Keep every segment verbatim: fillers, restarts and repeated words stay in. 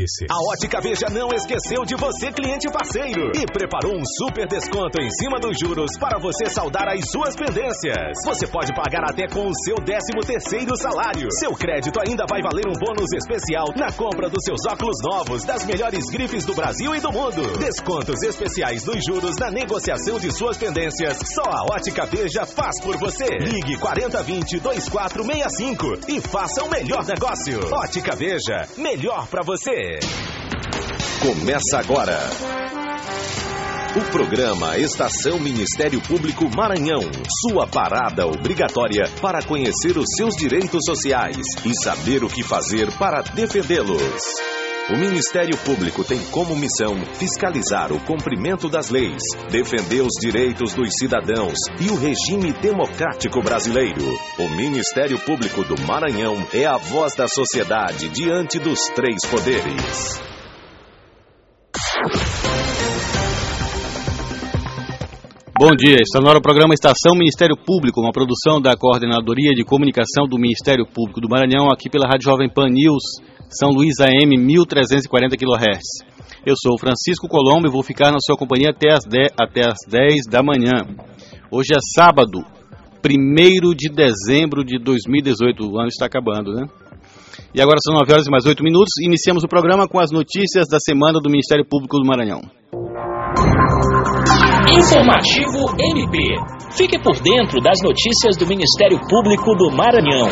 disse. A Ótica Veja não esqueceu de você, cliente parceiro, e preparou um super desconto em cima dos juros para você saldar as suas pendências. Você pode pagar até com o seu décimo terceiro salário. Seu crédito ainda vai valer um bônus especial na compra dos seus óculos novos das melhores grifes do Brasil e do mundo. Descontos especiais dos juros na negociação de suas pendências. Só a Ótica Veja faz por você. Ligue quarenta vinte, vinte e quatro sessenta e cinco e faça o melhor negócio. Ótica Veja, melhor pra você. Começa agora o programa Estação Ministério Público Maranhão, sua parada obrigatória para conhecer os seus direitos sociais e saber o que fazer para defendê-los. O Ministério Público tem como missão fiscalizar o cumprimento das leis, defender os direitos dos cidadãos e o regime democrático brasileiro. O Ministério Público do Maranhão é a voz da sociedade diante dos três poderes. Bom dia, está no ar o programa Estação Ministério Público, uma produção da Coordenadoria de Comunicação do Ministério Público do Maranhão, aqui pela Rádio Jovem Pan News, São Luís A M mil trezentos e quarenta quilohertz. Eu sou o Francisco Colombo e vou ficar na sua companhia até as dez, até as dez da manhã. Hoje é sábado, primeiro de dezembro de dois mil e dezoito, o ano está acabando, né? E agora são nove horas e mais oito minutos, iniciamos o programa com as notícias da semana do Ministério Público do Maranhão. Informativo M P. Fique por dentro das notícias do Ministério Público do Maranhão.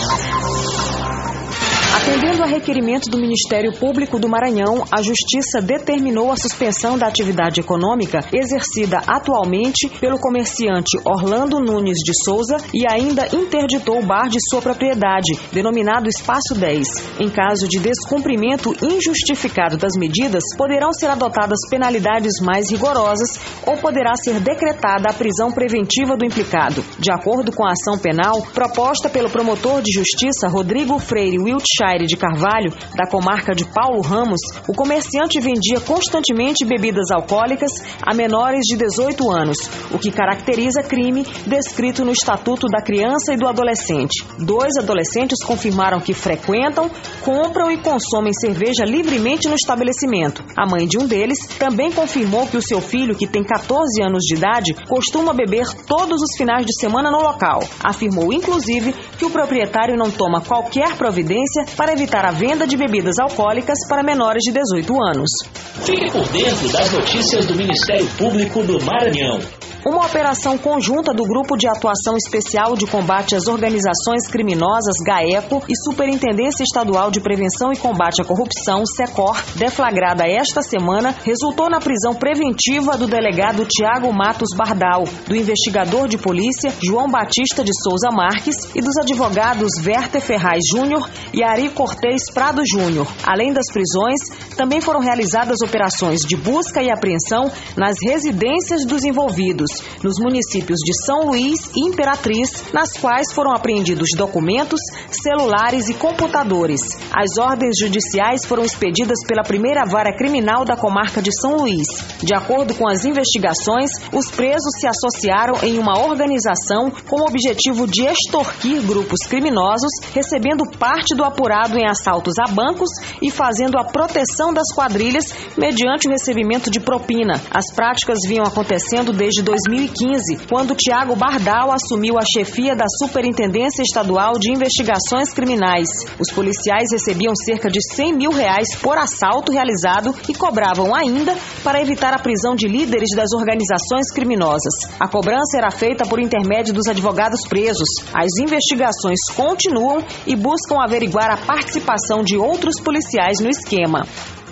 Atendendo a requerimento do Ministério Público do Maranhão, a Justiça determinou a suspensão da atividade econômica exercida atualmente pelo comerciante Orlando Nunes de Souza e ainda interditou o bar de sua propriedade, denominado Espaço dez. Em caso de descumprimento injustificado das medidas, poderão ser adotadas penalidades mais rigorosas ou poderá ser decretada a prisão preventiva do implicado. De acordo com a ação penal proposta pelo promotor de justiça Rodrigo Freire Wiltshire de Carvalho, da comarca de Paulo Ramos, o comerciante vendia constantemente bebidas alcoólicas a menores de dezoito anos, o que caracteriza crime descrito no Estatuto da Criança e do Adolescente. Dois adolescentes confirmaram que frequentam, compram e consomem cerveja livremente no estabelecimento. A mãe de um deles também confirmou que o seu filho, que tem catorze anos de idade, costuma beber todos os finais de semana no local. Afirmou, inclusive, que o proprietário não toma qualquer providência para evitar a venda de bebidas alcoólicas para menores de dezoito anos. Fique por dentro das notícias do Ministério Público do Maranhão. Uma operação conjunta do Grupo de Atuação Especial de Combate às Organizações Criminosas, GAECO, e Superintendência Estadual de Prevenção e Combate à Corrupção, SECOR, deflagrada esta semana, resultou na prisão preventiva do delegado Tiago Matos Bardal, do investigador de polícia João Batista de Souza Marques e dos advogados Werther Ferraz Júnior e Ari Cortez Prado Júnior. Além das prisões, também foram realizadas operações de busca e apreensão nas residências dos envolvidos, nos municípios de São Luís e Imperatriz, nas quais foram apreendidos documentos, celulares e computadores. As ordens judiciais foram expedidas pela primeira vara criminal da comarca de São Luís. De acordo com as investigações, os presos se associaram em uma organização com o objetivo de extorquir grupos criminosos, recebendo parte do apurado em assaltos a bancos e fazendo a proteção das quadrilhas mediante o recebimento de propina. As práticas vinham acontecendo desde dois mil e quinze, quando Tiago Bardal assumiu a chefia da Superintendência Estadual de Investigações Criminais. Os policiais recebiam cerca de cem mil reais por assalto realizado e cobravam ainda para evitar a prisão de líderes das organizações criminosas. A cobrança era feita por intermédio dos advogados presos. As investigações continuam e buscam averiguar a participação de outros policiais no esquema.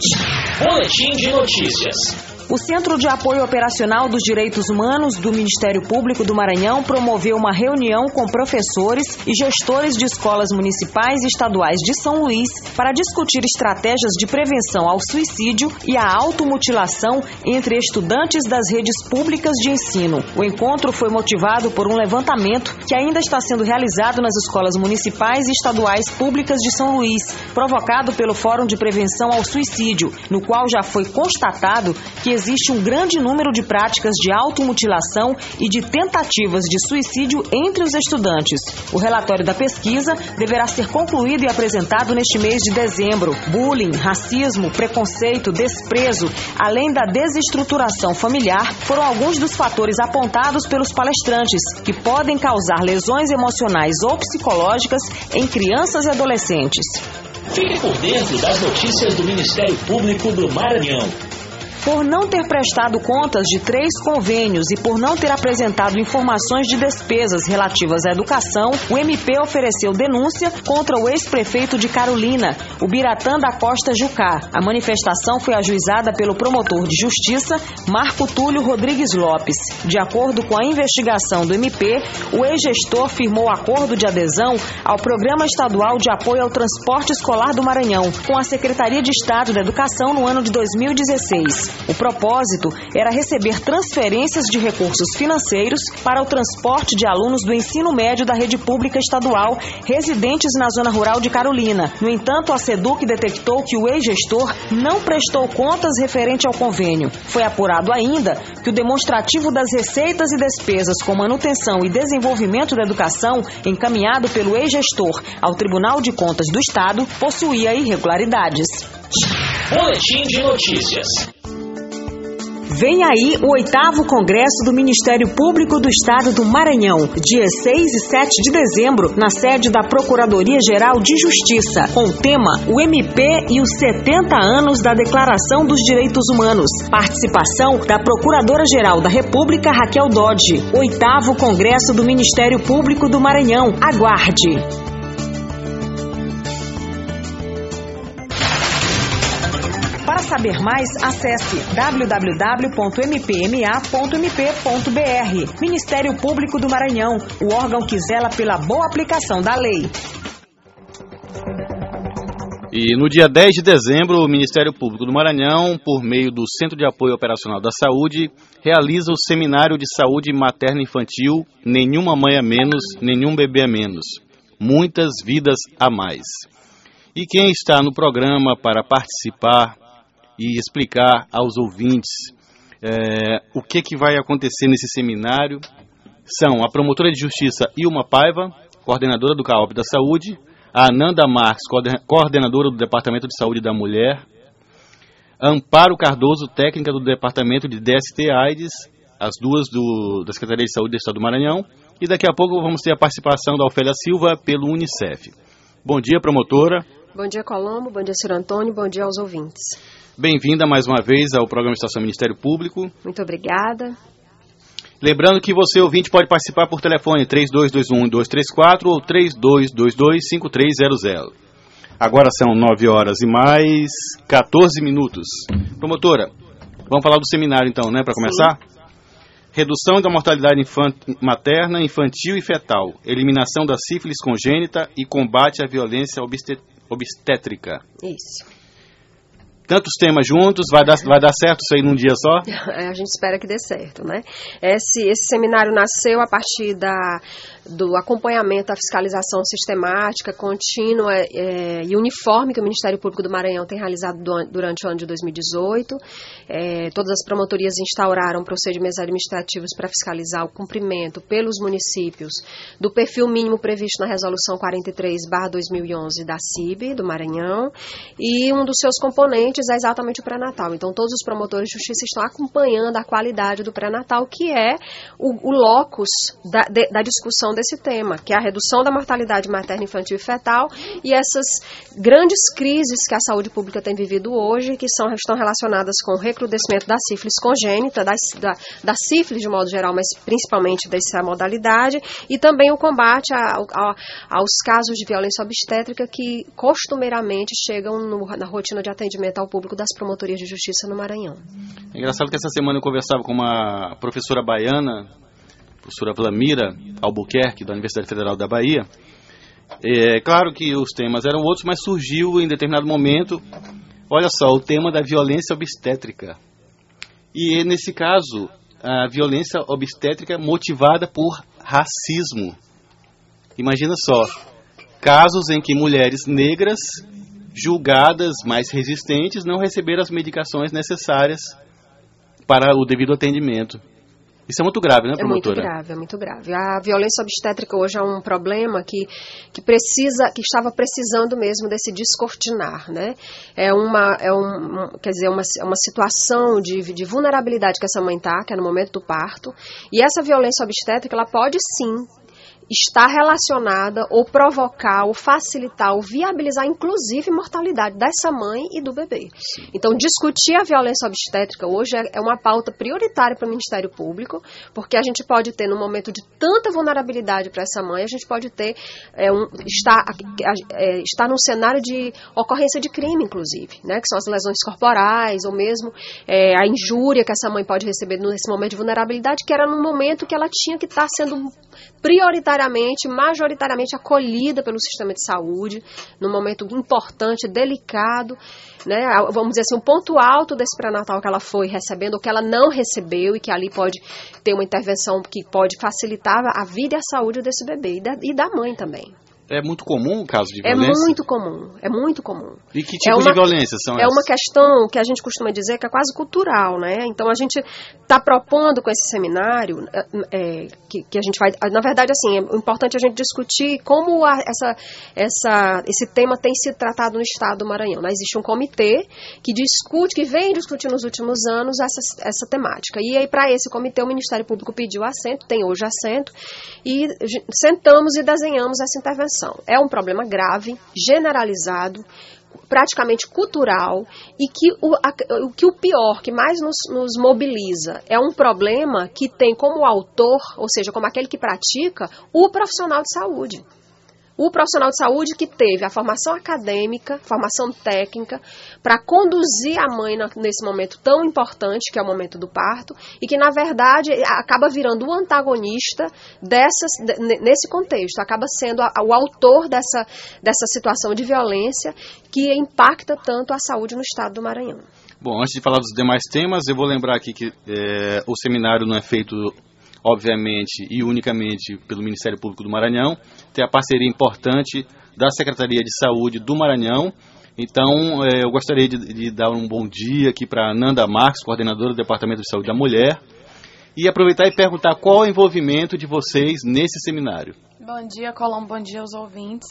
Boletim de notícias. O Centro de Apoio Operacional dos Direitos Humanos do Ministério Público do Maranhão promoveu uma reunião com professores e gestores de escolas municipais e estaduais de São Luís para discutir estratégias de prevenção ao suicídio e à automutilação entre estudantes das redes públicas de ensino. O encontro foi motivado por um levantamento que ainda está sendo realizado nas escolas municipais e estaduais públicas de São Luís, provocado pelo Fórum de Prevenção ao Suicídio, no qual já foi constatado que existe um grande número de práticas de automutilação e de tentativas de suicídio entre os estudantes. O relatório da pesquisa deverá ser concluído e apresentado neste mês de dezembro. Bullying, racismo, preconceito, desprezo, além da desestruturação familiar, foram alguns dos fatores apontados pelos palestrantes, que podem causar lesões emocionais ou psicológicas em crianças e adolescentes. Fique por dentro das notícias do Ministério Público do Maranhão. Por não ter prestado contas de três convênios e por não ter apresentado informações de despesas relativas à educação, o M P ofereceu denúncia contra o ex-prefeito de Carolina, o Biratã da Costa Jucá. A manifestação foi ajuizada pelo promotor de justiça, Marco Túlio Rodrigues Lopes. De acordo com a investigação do M P, o ex-gestor firmou acordo de adesão ao Programa Estadual de Apoio ao Transporte Escolar do Maranhão, com a Secretaria de Estado da Educação no ano de dois mil e dezesseis. O propósito era receber transferências de recursos financeiros para o transporte de alunos do ensino médio da rede pública estadual residentes na zona rural de Carolina. No entanto, a SEDUC detectou que o ex-gestor não prestou contas referente ao convênio. Foi apurado ainda que o demonstrativo das receitas e despesas com manutenção e desenvolvimento da educação encaminhado pelo ex-gestor ao Tribunal de Contas do Estado possuía irregularidades. Boletim de notícias. Vem aí o oitavo Congresso do Ministério Público do Estado do Maranhão, dias seis e sete de dezembro, na sede da Procuradoria-Geral de Justiça, com o tema O M P e os setenta anos da Declaração dos Direitos Humanos. Participação da Procuradora-Geral da República, Raquel Dodge. Oitavo Congresso do Ministério Público do Maranhão. Aguarde! Para saber mais, acesse w w w ponto m p m a ponto m p ponto b r. Ministério Público do Maranhão, o órgão que zela pela boa aplicação da lei. E no dia dez de dezembro, o Ministério Público do Maranhão, por meio do Centro de Apoio Operacional da Saúde, realiza o Seminário de Saúde Materno-Infantil Nenhuma Mãe a Menos, Nenhum Bebê a Menos. Muitas Vidas a Mais. E quem está no programa para participar e explicar aos ouvintes é, o que, que vai acontecer nesse seminário são a promotora de justiça Ilma Paiva, coordenadora do CAOP da Saúde, a Ananda Marques, coordenadora do Departamento de Saúde da Mulher, Amparo Cardoso, técnica do Departamento de D S T/AIDS, as duas do, da Secretaria de Saúde do Estado do Maranhão, e daqui a pouco vamos ter a participação da Ofélia Silva pelo Unicef. Bom dia, promotora. Bom dia, Colombo. Bom dia, senhor Antônio. Bom dia aos ouvintes. Bem-vinda mais uma vez ao programa Estação Ministério Público. Muito obrigada. Lembrando que você, ouvinte, pode participar por telefone três dois dois um, dois três quatro ou três dois dois dois, cinco três zero zero. Agora são nove horas e mais quatorze minutos. Promotora, vamos falar do seminário então, né, para começar? Sim. Redução da mortalidade infant... materna, infantil e fetal, eliminação da sífilis congênita e combate à violência obstet... obstétrica. Isso. Tantos temas juntos, vai dar, vai dar certo isso aí num dia só? A gente espera que dê certo, né? Esse, esse seminário nasceu a partir da, do acompanhamento à fiscalização sistemática, contínua é, e uniforme que o Ministério Público do Maranhão tem realizado do, durante o ano de dois mil e dezoito. É, todas as promotorias instauraram procedimentos administrativos para fiscalizar o cumprimento pelos municípios do perfil mínimo previsto na Resolução quarenta e três barra dois mil e onze da C I B, do Maranhão, e um dos seus componentes é exatamente o pré-natal. Então, todos os promotores de justiça estão acompanhando a qualidade do pré-natal, que é o, o locus da, de, da discussão desse tema, que é a redução da mortalidade materna, infantil e fetal, e essas grandes crises que a saúde pública tem vivido hoje, que são, estão relacionadas com o recrudescimento da sífilis congênita, da, da, da sífilis de modo geral, mas principalmente dessa modalidade, e também o combate a, a, aos casos de violência obstétrica que costumeiramente chegam no, na rotina de atendimento ao público das promotorias de justiça no Maranhão. É engraçado que essa semana eu conversava com uma professora baiana, professora Vlamira Albuquerque, da Universidade Federal da Bahia. É claro que os temas eram outros, mas surgiu em determinado momento, olha só, o tema da violência obstétrica. E nesse caso, a violência obstétrica motivada por racismo. Imagina só, casos em que mulheres negras julgadas mais resistentes não receberam as medicações necessárias para o devido atendimento. Isso é muito grave, né, promotora? É muito grave, é muito grave. A violência obstétrica hoje é um problema que, que precisa, que estava precisando mesmo desse descortinar, né? É uma, é um, quer dizer, uma, uma situação de, de vulnerabilidade que essa mãe está, que é no momento do parto, e essa violência obstétrica, ela pode sim está relacionada ou provocar, ou facilitar, ou viabilizar, inclusive, mortalidade dessa mãe e do bebê. Sim. Então, discutir a violência obstétrica hoje é uma pauta prioritária para o Ministério Público, porque a gente pode ter, num momento de tanta vulnerabilidade para essa mãe, a gente pode ter, é, um, estar, é, estar num cenário de ocorrência de crime, inclusive, né, que são as lesões corporais, ou mesmo é, a injúria que essa mãe pode receber nesse momento de vulnerabilidade, que era num momento que ela tinha que estar sendo prioritariamente, majoritariamente acolhida pelo sistema de saúde, num momento importante, delicado, né? Vamos dizer assim, um ponto alto desse pré-natal que ela foi recebendo, ou que ela não recebeu, e que ali pode ter uma intervenção que pode facilitar a vida e a saúde desse bebê e da, e da mãe também. É muito comum o caso de violência? É muito comum, é muito comum. E que tipo é uma, de violência são É essas? uma questão que a gente costuma dizer que é quase cultural, né? Então a gente está propondo com esse seminário, é, que, que a gente vai... Na verdade, assim, é importante a gente discutir como a, essa, essa, esse tema tem sido tratado no estado do Maranhão. Né? Existe um comitê que discute, que vem discutindo nos últimos anos essa, essa temática. E aí, para esse comitê, o Ministério Público pediu assento, tem hoje assento, e sentamos e desenhamos essa intervenção. É um problema grave, generalizado, praticamente cultural, e que o, a, o que o pior, que mais nos, nos mobiliza, é um problema que tem como autor, ou seja, como aquele que pratica, o profissional de saúde. O profissional de saúde que teve a formação acadêmica, formação técnica, para conduzir a mãe nesse momento tão importante, que é o momento do parto, e que, na verdade, acaba virando o antagonista dessas, nesse contexto, acaba sendo a, o autor dessa, dessa situação de violência que impacta tanto a saúde no estado do Maranhão. Bom, antes de falar dos demais temas, eu vou lembrar aqui que é, o seminário não é feito... obviamente e unicamente pelo Ministério Público do Maranhão, tem a parceria importante da Secretaria de Saúde do Maranhão. Então, é, eu gostaria de, de dar um bom dia aqui para Nanda Marques, coordenadora do Departamento de Saúde da Mulher, e aproveitar e perguntar qual é o envolvimento de vocês nesse seminário. Bom dia, Colombo, bom dia aos ouvintes.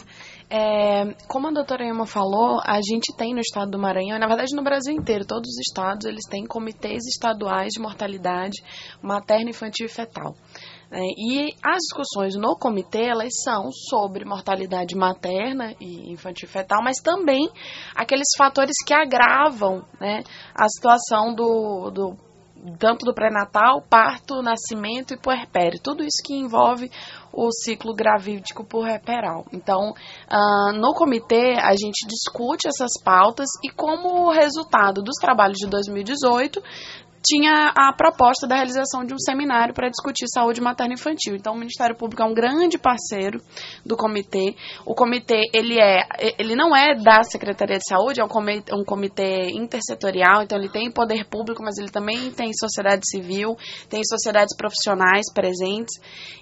É, como a doutora Ilma falou, a gente tem no estado do Maranhão, na verdade no Brasil inteiro, todos os estados, eles têm comitês estaduais de mortalidade materna, infantil e fetal. É, e as discussões no comitê, elas são sobre mortalidade materna e infantil e fetal, mas também aqueles fatores que agravam, né, a situação do... do tanto do pré-natal, parto, nascimento e puerpério. Tudo isso que envolve o ciclo gravídico puerperal. Então, uh, no comitê, a gente discute essas pautas e como resultado dos trabalhos de dois mil e dezoito, tinha a proposta da realização de um seminário para discutir saúde materna e infantil. Então, o Ministério Público é um grande parceiro do comitê. O comitê, ele, é, ele não é da Secretaria de Saúde, é um comitê, um comitê intersetorial, então ele tem poder público, mas ele também tem sociedade civil, tem sociedades profissionais presentes.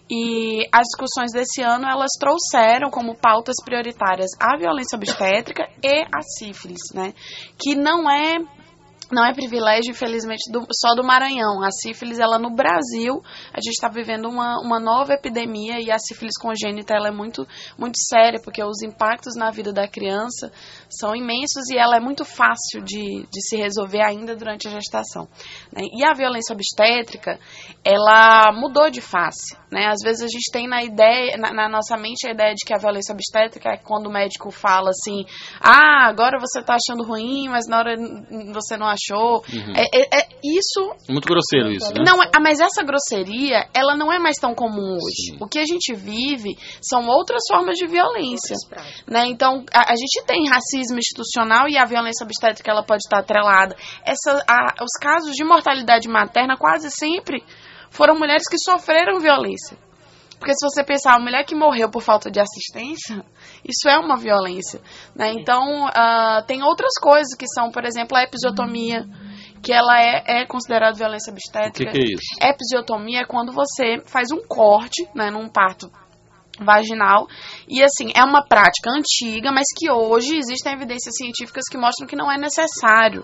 E as discussões desse ano, elas trouxeram como pautas prioritárias a violência obstétrica e a sífilis, né? Que não é... Não é privilégio, infelizmente, do, só do Maranhão. A sífilis, ela no Brasil, a gente está vivendo uma, uma nova epidemia e a sífilis congênita, ela é muito, muito séria, porque os impactos na vida da criança são imensos e ela é muito fácil de, de se resolver ainda durante a gestação, né? E a violência obstétrica, ela mudou de face, né? Às vezes a gente tem na ideia, na, na nossa mente a ideia de que a violência obstétrica é quando o médico fala assim, ah, agora você está achando ruim, mas na hora você não acha. Uhum. É, é, é isso. Muito grosseiro isso, né? Não, mas essa grosseria, ela não é mais tão comum hoje. Sim. O que a gente vive são outras formas de violência, né? Então, a, a gente tem racismo institucional e a violência obstétrica, ela pode estar atrelada. Essa, a, os casos de mortalidade materna quase sempre foram mulheres que sofreram violência. Porque se você pensar, a mulher que morreu por falta de assistência, isso é uma violência, né? Então, uh, tem outras coisas que são, por exemplo, a episiotomia, que ela é, é considerada violência obstétrica. O que, que é isso? Episiotomia é quando você faz um corte, né, num parto vaginal, e assim, é uma prática antiga, mas que hoje existem evidências científicas que mostram que não é necessário,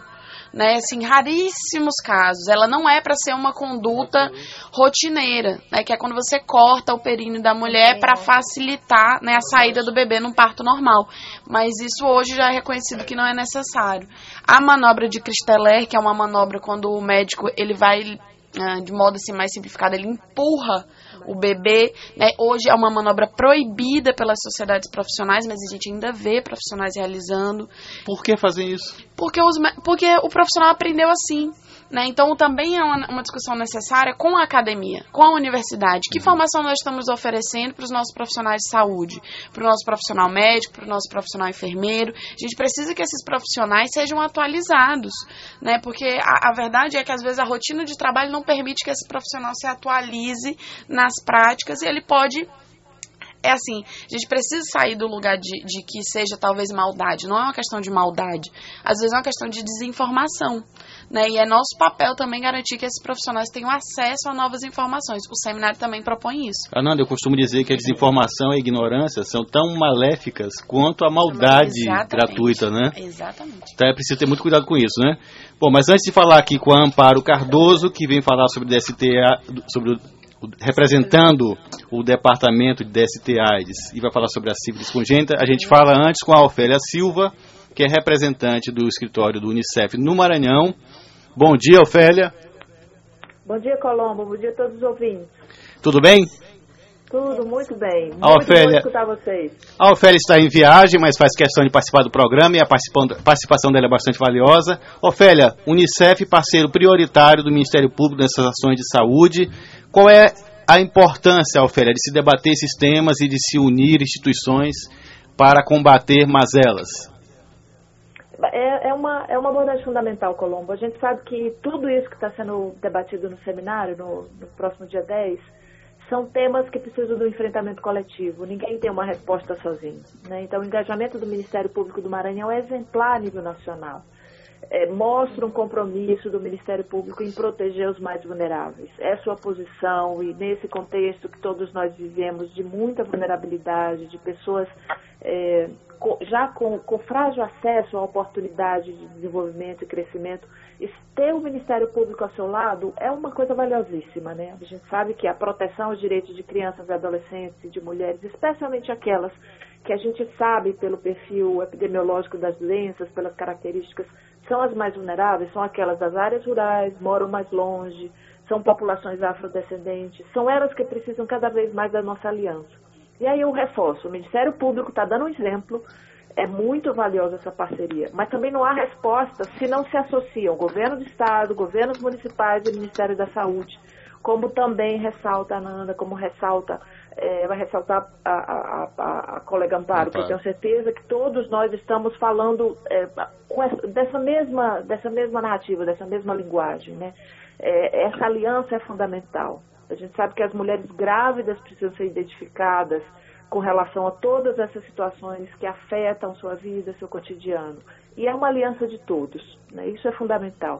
né? Assim, raríssimos casos. Ela não é para ser uma conduta rotineira, né? Que é quando você corta o períneo da mulher para facilitar, né, a saída do bebê num parto normal. Mas isso hoje já é reconhecido que não é necessário. A manobra de Christeler, que é uma manobra quando o médico ele vai, de modo assim mais simplificado, ele empurra o bebê, né? Hoje é uma manobra proibida pelas sociedades profissionais, mas a gente ainda vê profissionais realizando. Por que fazem isso? Porque, os, porque o profissional aprendeu assim, né? Então também é uma, uma discussão necessária com a academia, com a universidade. Que formação nós estamos oferecendo para os nossos profissionais de saúde, para o nosso profissional médico, para o nosso profissional enfermeiro? A gente precisa que esses profissionais sejam atualizados, né? Porque a, a verdade é que às vezes a rotina de trabalho não permite que esse profissional se atualize nas práticas e ele pode... É assim, a gente precisa sair do lugar de, de que seja talvez maldade. Não é uma questão de maldade. Às vezes é uma questão de desinformação, né? E é nosso papel também garantir que esses profissionais tenham acesso a novas informações. O seminário também propõe isso. Ananda, eu costumo dizer que a desinformação e a ignorância são tão maléficas quanto a maldade gratuita, né? Exatamente. Então é preciso ter muito cuidado com isso, né? Bom, mas antes de falar aqui com a Amparo Cardoso, que vem falar sobre o D S T A, sobre o representando o departamento de D S T AIDS e vai falar sobre a sífilis congênita, a gente fala antes com a Ofélia Silva, que é representante do escritório do Unicef no Maranhão. Bom dia, Ofélia. Bom dia, Colombo. Bom dia a todos os ouvintes. Tudo bem? Tudo muito bem. Muito a Ofélia, bom escutar vocês. A Ofélia está em viagem, mas faz questão de participar do programa e a participação dela é bastante valiosa. Ofélia, Unicef, parceiro prioritário do Ministério Público nessas ações de saúde. Qual é a importância, Ofélia, de se debater esses temas e de se unir instituições para combater mazelas? É, é, uma, é uma abordagem fundamental, Colombo. A gente sabe que tudo isso que está sendo debatido no seminário, no, no próximo dia dez, são temas que precisam do enfrentamento coletivo. Ninguém tem uma resposta sozinho, né? Então, o engajamento do Ministério Público do Maranhão é exemplar a nível nacional. É, mostra um compromisso do Ministério Público em proteger os mais vulneráveis. É sua posição, e nesse contexto que todos nós vivemos de muita vulnerabilidade, de pessoas é, com, já com, com frágil acesso à oportunidade de desenvolvimento e crescimento, ter o Ministério Público ao seu lado é uma coisa valiosíssima, né? A gente sabe que a proteção aos direitos de crianças, de adolescentes e de mulheres, especialmente aquelas que a gente sabe pelo perfil epidemiológico das doenças, pelas características, são as mais vulneráveis, são aquelas das áreas rurais, moram mais longe, são populações afrodescendentes, são elas que precisam cada vez mais da nossa aliança. E aí eu reforço, o Ministério Público está dando um exemplo, é muito valiosa essa parceria, mas também não há resposta se não se associam o governo do Estado, governos municipais e o Ministério da Saúde, como também ressalta a Ananda, como ressalta, é, vai ressaltar a, a, a, a colega Amparo, que eu tenho certeza que todos nós estamos falando é, com essa, dessa, mesma, dessa mesma narrativa, dessa mesma linguagem, né? É, essa aliança é fundamental. A gente sabe que as mulheres grávidas precisam ser identificadas com relação a todas essas situações que afetam sua vida, seu cotidiano. E é uma aliança de todos, né? Isso é fundamental.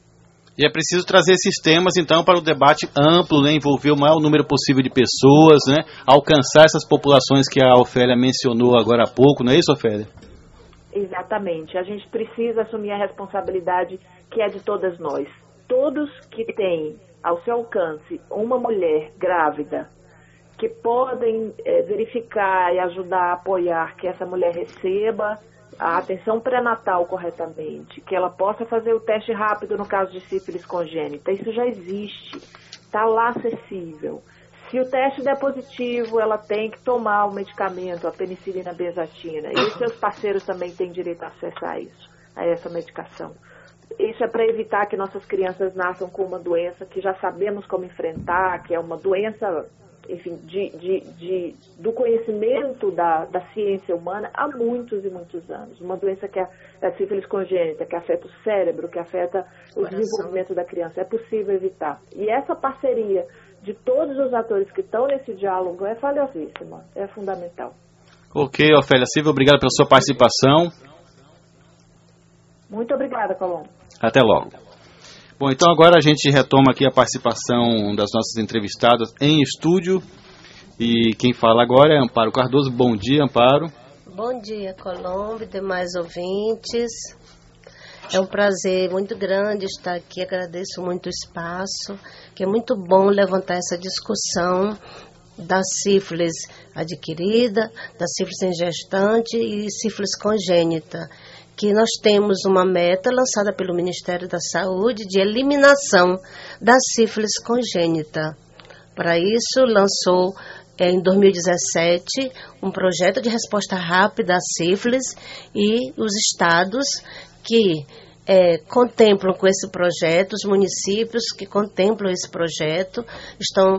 E é preciso trazer esses temas, então, para o debate amplo, né, envolver o maior número possível de pessoas, né, alcançar essas populações que a Ofélia mencionou agora há pouco, não é isso, Ofélia? Exatamente. A gente precisa assumir a responsabilidade que é de todas nós. Todos que têm ao seu alcance uma mulher grávida, que podem é, verificar e ajudar a apoiar que essa mulher receba a atenção pré-natal corretamente, que ela possa fazer o teste rápido no caso de sífilis congênita. Isso já existe, está lá acessível. Se o teste der positivo, ela tem que tomar o medicamento, a penicilina benzatina. E os seus parceiros também têm direito a acessar isso, a essa medicação. Isso é para evitar que nossas crianças nasçam com uma doença que já sabemos como enfrentar, que é uma doença, enfim, de, de, de, do conhecimento da, da ciência humana há muitos e muitos anos. Uma doença que é a sífilis congênita, que afeta o cérebro, que afeta o Coração. Desenvolvimento da criança. É possível evitar. E essa parceria de todos os atores que estão nesse diálogo é valiosíssima, é fundamental. Ok, Ofélia Silva, obrigado pela sua participação. Muito obrigada, Colombo. Até logo. Bom, então agora a gente retoma aqui a participação das nossas entrevistadas em estúdio. E quem fala agora é Amparo Cardoso. Bom dia, Amparo. Bom dia, Colombo e demais ouvintes. É um prazer muito grande estar aqui, agradeço muito o espaço, que é muito bom levantar essa discussão da sífilis adquirida, da sífilis em gestante e sífilis congênita, que nós temos uma meta lançada pelo Ministério da Saúde de eliminação da sífilis congênita. Para isso, lançou é, em dois mil e dezessete um projeto de resposta rápida à sífilis e os estados que é, contemplam com esse projeto, os municípios que contemplam esse projeto, estão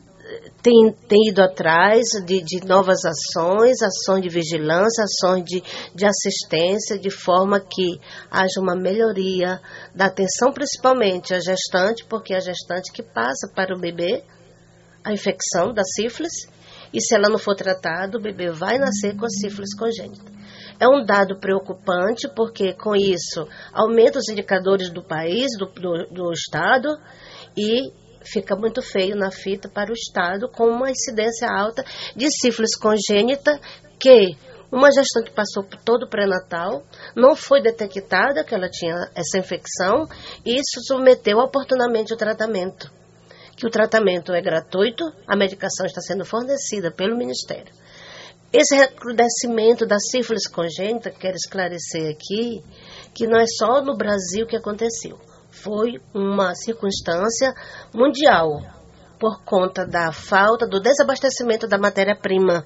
Tem, tem ido atrás de, de novas ações, ações de vigilância, ações de, de assistência, de forma que haja uma melhoria da atenção, principalmente à gestante, porque é a gestante que passa para o bebê a infecção da sífilis, e se ela não for tratada, o bebê vai nascer com a sífilis congênita. É um dado preocupante, porque com isso aumenta os indicadores do país, do, do, do estado, e fica muito feio na fita para o Estado, com uma incidência alta de sífilis congênita, que uma gestante passou por todo o pré-natal, não foi detectada que ela tinha essa infecção, e isso submeteu oportunamente o tratamento. Que o tratamento é gratuito, a medicação está sendo fornecida pelo Ministério. Esse recrudescimento da sífilis congênita, quero esclarecer aqui, que não é só no Brasil que aconteceu. Foi uma circunstância mundial, por conta da falta, do desabastecimento da matéria-prima.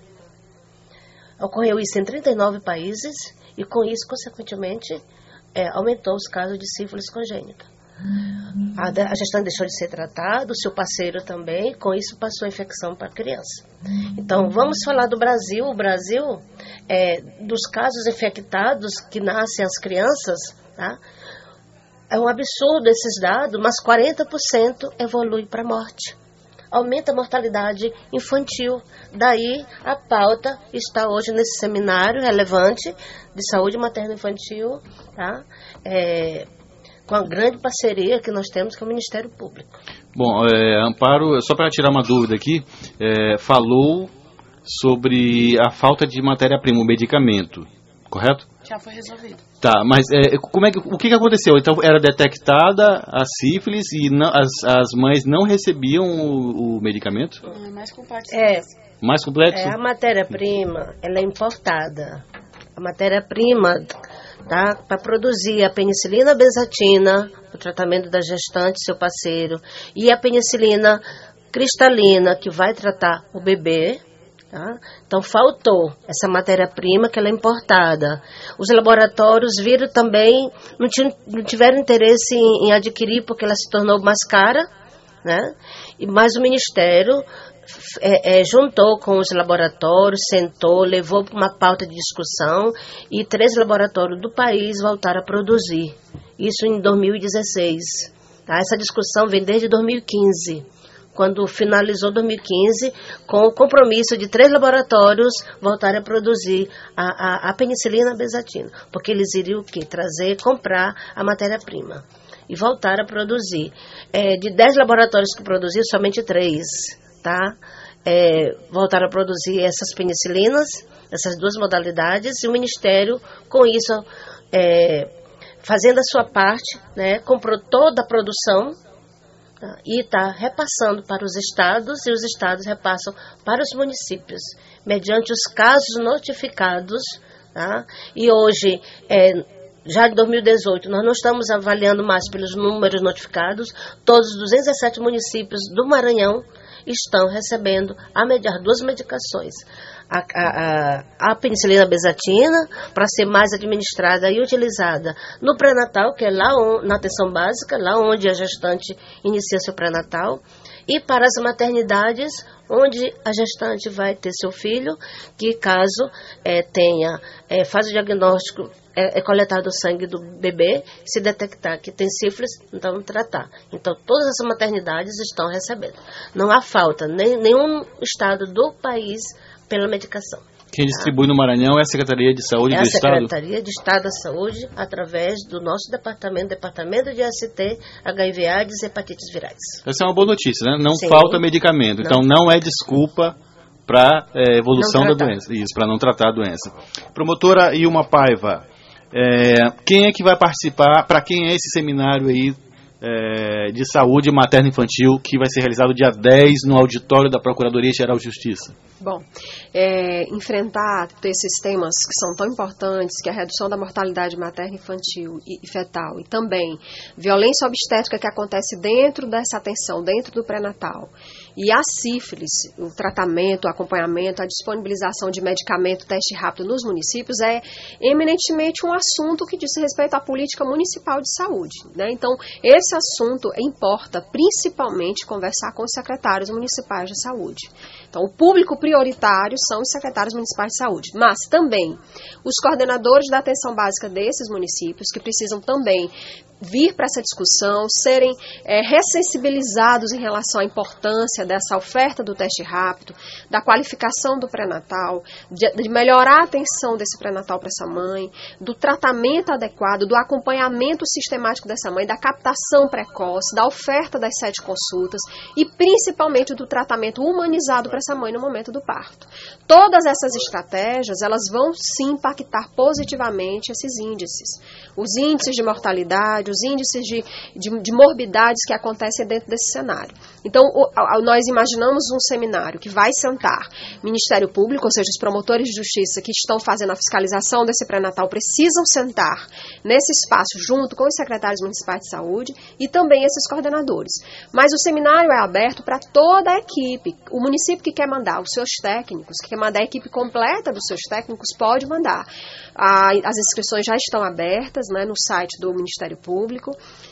Ocorreu isso em trinta e nove países e, com isso, consequentemente, é, aumentou os casos de sífilis congênita. A, a gestante deixou de ser tratada, o seu parceiro também, com isso passou a infecção para a criança. Então, vamos falar do Brasil. O Brasil, é, dos casos infectados que nascem as crianças, tá? É um absurdo esses dados, mas quarenta por cento evolui para a morte. Aumenta a mortalidade infantil. Daí a pauta está hoje nesse seminário relevante de saúde materno-infantil, tá? É, com a grande parceria que nós temos com o Ministério Público. Bom, é, Amparo, só para tirar uma dúvida aqui, é, falou sobre a falta de matéria-prima, o medicamento, correto? Já foi resolvido. Tá, mas é, como é que, o que, que aconteceu? Então, era detectada a sífilis e não, as, as mães não recebiam o, o medicamento? É mais complexo. É, mais complexo? É, a matéria-prima, ela é importada. A matéria-prima, tá, para produzir a penicilina benzatina, o tratamento da gestante, seu parceiro, e a penicilina cristalina, que vai tratar o bebê. Tá? Então faltou essa matéria-prima, que ela é importada. Os laboratórios viram também, não, tinham, não tiveram interesse em, em adquirir, porque ela se tornou mais cara, né? E, mas o Ministério é, é, juntou com os laboratórios, sentou, levou para uma pauta de discussão, e três laboratórios do país voltaram a produzir. Isso em dois mil e dezesseis. Tá? Essa discussão vem desde dois mil e quinze. Quando finalizou dois mil e quinze, com o compromisso de três laboratórios voltarem a produzir a, a, a penicilina benzatina, porque eles iriam o quê? Trazer, comprar a matéria-prima e voltar a produzir. É, de dez laboratórios que produziam, somente três, tá? É, voltaram a produzir essas penicilinas, essas duas modalidades, e o Ministério, com isso, é, fazendo a sua parte, né, comprou toda a produção, e está repassando para os estados, e os estados repassam para os municípios, mediante os casos notificados. Tá? E hoje, é, já de dois mil e dezoito, nós não estamos avaliando mais pelos números notificados, todos os duzentos e dezessete municípios do Maranhão estão recebendo a mediar duas medicações. A, a, a penicilina benzatina, para ser mais administrada e utilizada no pré-natal, que é lá on, na atenção básica, lá onde a gestante inicia seu pré-natal, e para as maternidades, onde a gestante vai ter seu filho, que caso é, tenha, é, faz o diagnóstico, é, é coletado o sangue do bebê, se detectar que tem sífilis, então tratar. Então todas as maternidades estão recebendo. Não há falta, nem, nenhum estado do país pela medicação. Quem distribui no Maranhão é a Secretaria de Saúde é do Estado? É a Secretaria de Estado da Saúde, através do nosso departamento, Departamento de S T, H I V AIDS e hepatites virais. Essa é uma boa notícia, né? Não Sim. falta medicamento, não. Então não é desculpa para é, evolução da doença, isso, para não tratar a doença. Promotora Ilma Paiva, É, quem é que vai participar? Para quem é esse seminário aí é, de saúde materno-infantil que vai ser realizado dia dez no auditório da Procuradoria-Geral de Justiça? Bom, é, enfrentar esses temas que são tão importantes, que é a redução da mortalidade materno-infantil e, e fetal, e também violência obstétrica que acontece dentro dessa atenção, dentro do pré-natal, e a sífilis, o tratamento, o acompanhamento, a disponibilização de medicamento, teste rápido nos municípios, é eminentemente um assunto que diz respeito à política municipal de saúde, né? Então, esse assunto importa principalmente conversar com os secretários municipais de saúde. Então, o público prioritário são os secretários municipais de saúde, mas também os coordenadores da atenção básica desses municípios, que precisam também vir para essa discussão, serem é, ressensibilizados em relação à importância dessa oferta do teste rápido, da qualificação do pré-natal, de, de melhorar a atenção desse pré-natal para essa mãe, do tratamento adequado, do acompanhamento sistemático dessa mãe, da captação precoce, da oferta das sete consultas e principalmente do tratamento humanizado para essa mãe no momento do parto. Todas essas estratégias, elas vão sim impactar positivamente esses índices. Os índices de mortalidade, os índices de, de, de morbidades que acontecem dentro desse cenário. Então, o, a, nós imaginamos um seminário que vai sentar Ministério Público, ou seja, os promotores de justiça que estão fazendo a fiscalização desse pré-natal precisam sentar nesse espaço junto com os secretários municipais de saúde e também esses coordenadores. Mas o seminário é aberto para toda a equipe. O município que quer mandar os seus técnicos, que quer mandar a equipe completa dos seus técnicos, pode mandar. A, as inscrições já estão abertas, né, no site do Ministério Público. Público.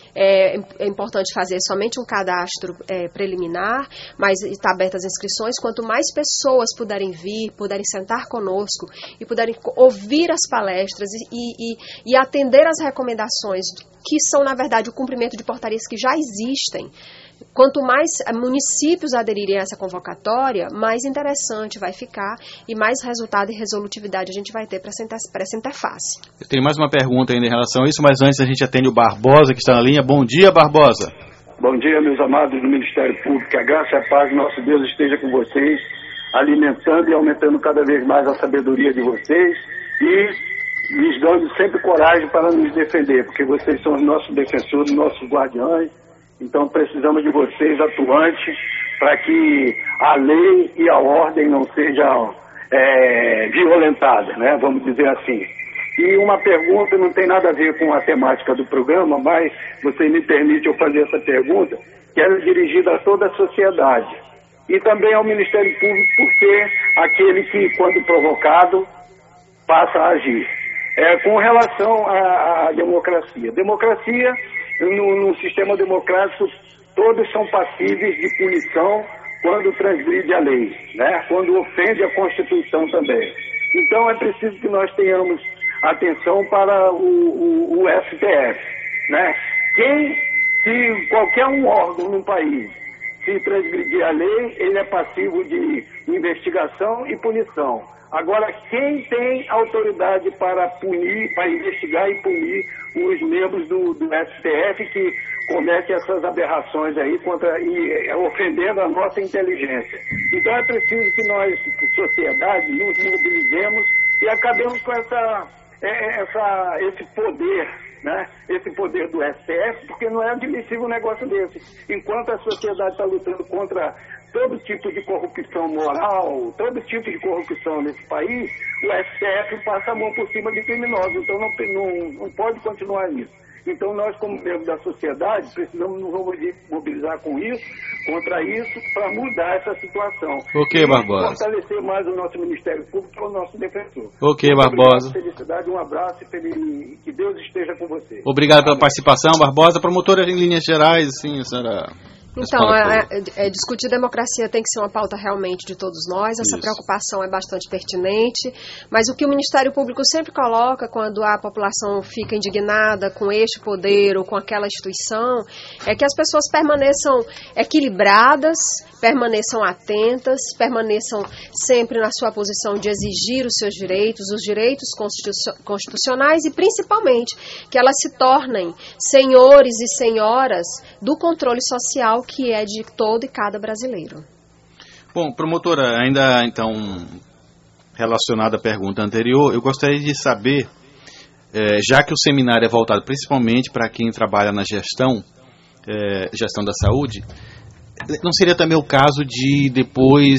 É, é importante fazer somente um cadastro é, preliminar, mas está abertas as inscrições. Quanto mais pessoas puderem vir, puderem sentar conosco e puderem ouvir as palestras e, e, e atender as recomendações, que são, na verdade, o cumprimento de portarias que já existem, quanto mais municípios aderirem a essa convocatória, mais interessante vai ficar e mais resultado e resolutividade a gente vai ter para essa interface. Eu tenho mais uma pergunta ainda em relação a isso, mas antes a gente atende o Barbosa, que está na linha. Bom dia, Barbosa. Bom dia, meus amados do Ministério Público. Que a graça e a paz do nosso Deus esteja com vocês, alimentando e aumentando cada vez mais a sabedoria de vocês e lhes dando sempre coragem para nos defender, porque vocês são os nossos defensores, nossos guardiões. Então precisamos de vocês atuantes para que a lei e a ordem não sejam é, violentadas, né? Vamos dizer assim. E uma pergunta não tem nada a ver com a temática do programa, mas você me permite eu fazer essa pergunta, que é dirigida a toda a sociedade. E também ao Ministério Público, por ser aquele que, quando provocado, passa a agir. É, com relação à, à democracia. Democracia, no, no sistema democrático, todos são passíveis de punição quando transgride a lei, né? Quando ofende a Constituição também. Então é preciso que nós tenhamos atenção para o, o, o S T F, né? Quem, se qualquer um órgão no país, se transgredir a lei, ele é passivo de investigação e punição. Agora, quem tem autoridade para punir, para investigar e punir os membros do, do S T F que cometem essas aberrações aí contra, e ofendendo a nossa inteligência? Então é preciso que nós, sociedade, nos mobilizemos e acabemos com essa, essa, esse poder, né? Esse poder do S T F, porque não é admissível um negócio desse. Enquanto a sociedade está lutando contra todo tipo de corrupção moral, todo tipo de corrupção nesse país, o S T F passa a mão por cima de criminosos. Então não, não, não pode continuar isso. Então nós, como membros da sociedade, precisamos nos mobilizar com isso, contra isso, para mudar essa situação. Ok, Barbosa. Fortalecer mais o nosso Ministério Público, que é o nosso defensor. Ok, Barbosa. Felicidade, um abraço e feliz... que Deus esteja com você. Obrigado pela participação, Barbosa. Promotora, em linhas gerais, sim, a senhora... Então, é, é, é, discutir democracia tem que ser uma pauta realmente de todos nós, essa Isso. preocupação é bastante pertinente, mas o que o Ministério Público sempre coloca quando a população fica indignada com este poder ou com aquela instituição, é que as pessoas permaneçam equilibradas, permaneçam atentas, permaneçam sempre na sua posição de exigir os seus direitos, os direitos constitucionais e, principalmente, que elas se tornem senhores e senhoras do controle social que é de todo e cada brasileiro. Bom, promotora, ainda então relacionada à pergunta anterior, eu gostaria de saber é, já que o seminário é voltado principalmente para quem trabalha na gestão, é, gestão da saúde, não seria também o caso de depois,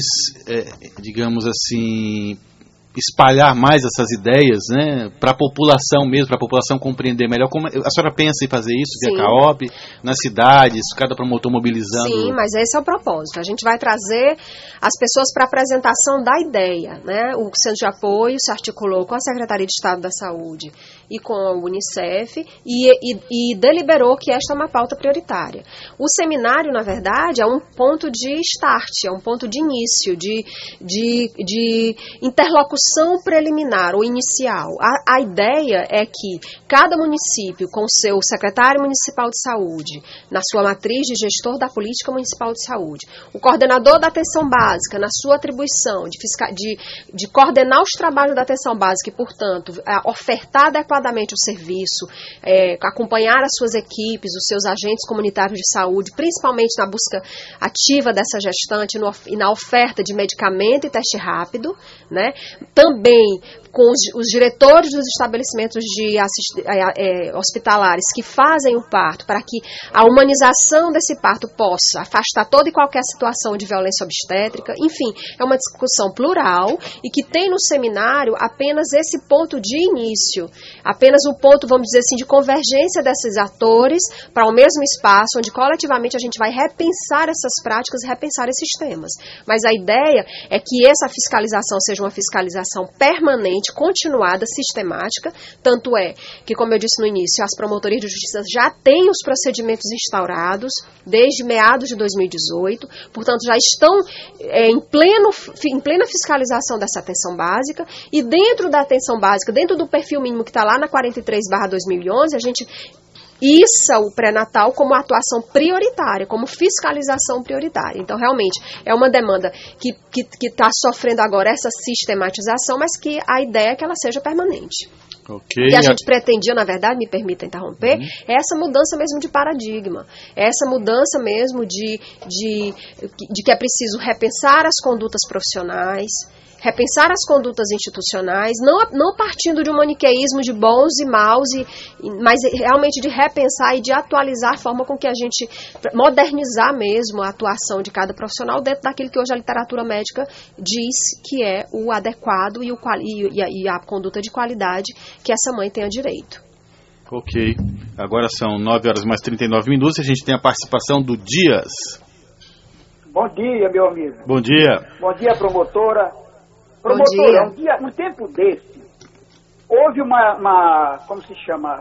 é, digamos assim, espalhar mais essas ideias, né, para a população mesmo, para a população compreender melhor? Como a senhora pensa em fazer isso via CAOP, nas cidades, cada promotor mobilizando? Sim, mas esse é o propósito. A gente vai trazer as pessoas para a apresentação da ideia, né? O Centro de Apoio se articulou com a Secretaria de Estado da Saúde e com a Unicef e, e, e deliberou que esta é uma pauta prioritária. O seminário, na verdade, é um ponto de start, é um ponto de início, de, de, de interlocução preliminar ou inicial. A, a ideia é que cada município, com seu secretário municipal de saúde, na sua matriz de gestor da política municipal de saúde, o coordenador da atenção básica, na sua atribuição de, fiscal, de, de coordenar os trabalhos da atenção básica e, portanto, ofertar adequadamente o serviço, é, acompanhar as suas equipes, os seus agentes comunitários de saúde, principalmente na busca ativa dessa gestante no, e na oferta de medicamento e teste rápido, né? Também com os, os diretores dos estabelecimentos de assist, é, é, hospitalares que fazem o parto, para que a humanização desse parto possa afastar toda e qualquer situação de violência obstétrica. Enfim, é uma discussão plural e que tem no seminário apenas esse ponto de início, apenas um ponto, vamos dizer assim, de convergência desses atores para o mesmo espaço, onde coletivamente a gente vai repensar essas práticas e repensar esses temas. Mas a ideia é que essa fiscalização seja uma fiscalização permanente, continuada, sistemática, tanto é que, como eu disse no início, as promotorias de justiça já têm os procedimentos instaurados desde meados de dois mil e dezoito, portanto já estão é, em, pleno, em plena fiscalização dessa atenção básica, e dentro da atenção básica, dentro do perfil mínimo que está lá na quarenta e três barra dois mil e onze, a gente issa o pré-natal como atuação prioritária, como fiscalização prioritária. Então, realmente, é uma demanda que que que está sofrendo agora essa sistematização, mas que a ideia é que ela seja permanente. Okay. O que a gente pretendia, na verdade, me permita interromper, uhum. é essa mudança mesmo de paradigma, é essa mudança mesmo de, de, de que é preciso repensar as condutas profissionais, repensar as condutas institucionais, não, não partindo de um maniqueísmo de bons e maus, e, mas realmente de repensar e de atualizar a forma com que a gente, modernizar mesmo a atuação de cada profissional dentro daquilo que hoje a literatura médica diz que é o adequado e, o, e, a, e a conduta de qualidade que essa mãe tenha direito. Ok, agora são nove horas mais trinta e nove minutos e a gente tem a participação do Dias. Bom dia, meu amigo. Bom dia. Bom dia, promotora. Promotora, um, dia, um tempo desse, houve uma, uma como se chama,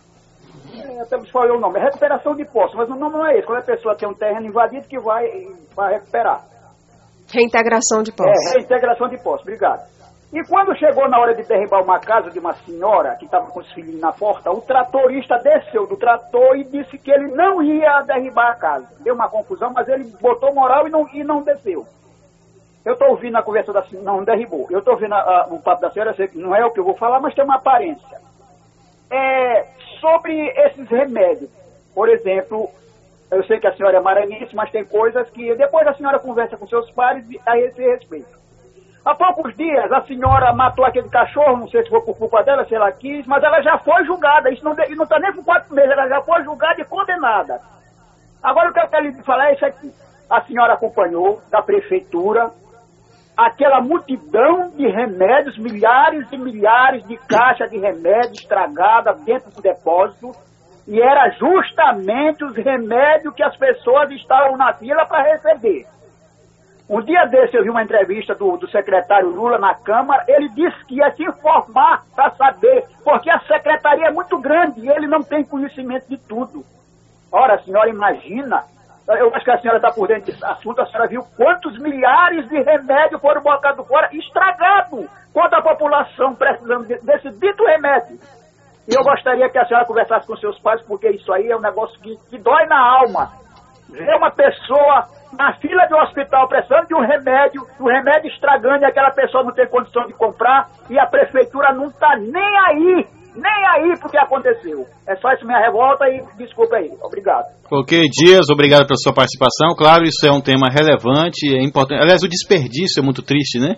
é, até me falei o nome, é recuperação de posse, mas o nome não é esse, quando a pessoa tem um terreno invadido que vai, vai recuperar. Reintegração de posse. É, reintegração de posse, obrigado. E quando chegou na hora de derribar uma casa de uma senhora que estava com os filhinhos na porta, o tratorista desceu do trator e disse que ele não ia derribar a casa. Deu uma confusão, mas ele botou moral e não, e não desceu. Eu estou ouvindo a conversa da senhora, não, derribou. Eu estou ouvindo a, a, o papo da senhora, eu sei que não é o que eu vou falar, mas tem uma aparência. É, sobre esses remédios, por exemplo, eu sei que a senhora é maranhense, mas tem coisas que depois a senhora conversa com seus pares a esse respeito. Há poucos dias a senhora matou aquele cachorro, não sei se foi por culpa dela, se ela quis, mas ela já foi julgada, isso não está nem por quatro meses, ela já foi julgada e condenada. Agora o que eu quero lhe falar é isso aqui. A senhora acompanhou da prefeitura aquela multidão de remédios, milhares e milhares de caixas de remédios estragadas dentro do depósito, e era justamente os remédios que as pessoas estavam na fila para receber. Um dia desse eu vi uma entrevista do, do secretário Lula na Câmara, ele disse que ia se informar para saber, porque a secretaria é muito grande e ele não tem conhecimento de tudo. Ora, a senhora imagina, eu acho que a senhora está por dentro desse assunto, a senhora viu quantos milhares de remédios foram botados fora, estragados, contra a população precisando desse dito remédio. E eu gostaria que a senhora conversasse com seus pais, porque isso aí é um negócio que, que dói na alma. Ver uma pessoa na fila de um hospital precisando de um remédio, o remédio estragando e aquela pessoa não tem condição de comprar, e a prefeitura não está nem aí, nem aí pro que aconteceu. É só isso, minha revolta, e desculpa aí. Obrigado. Ok, Dias, obrigado pela sua participação. Claro, isso é um tema relevante, é importante. Aliás, o desperdício é muito triste, né?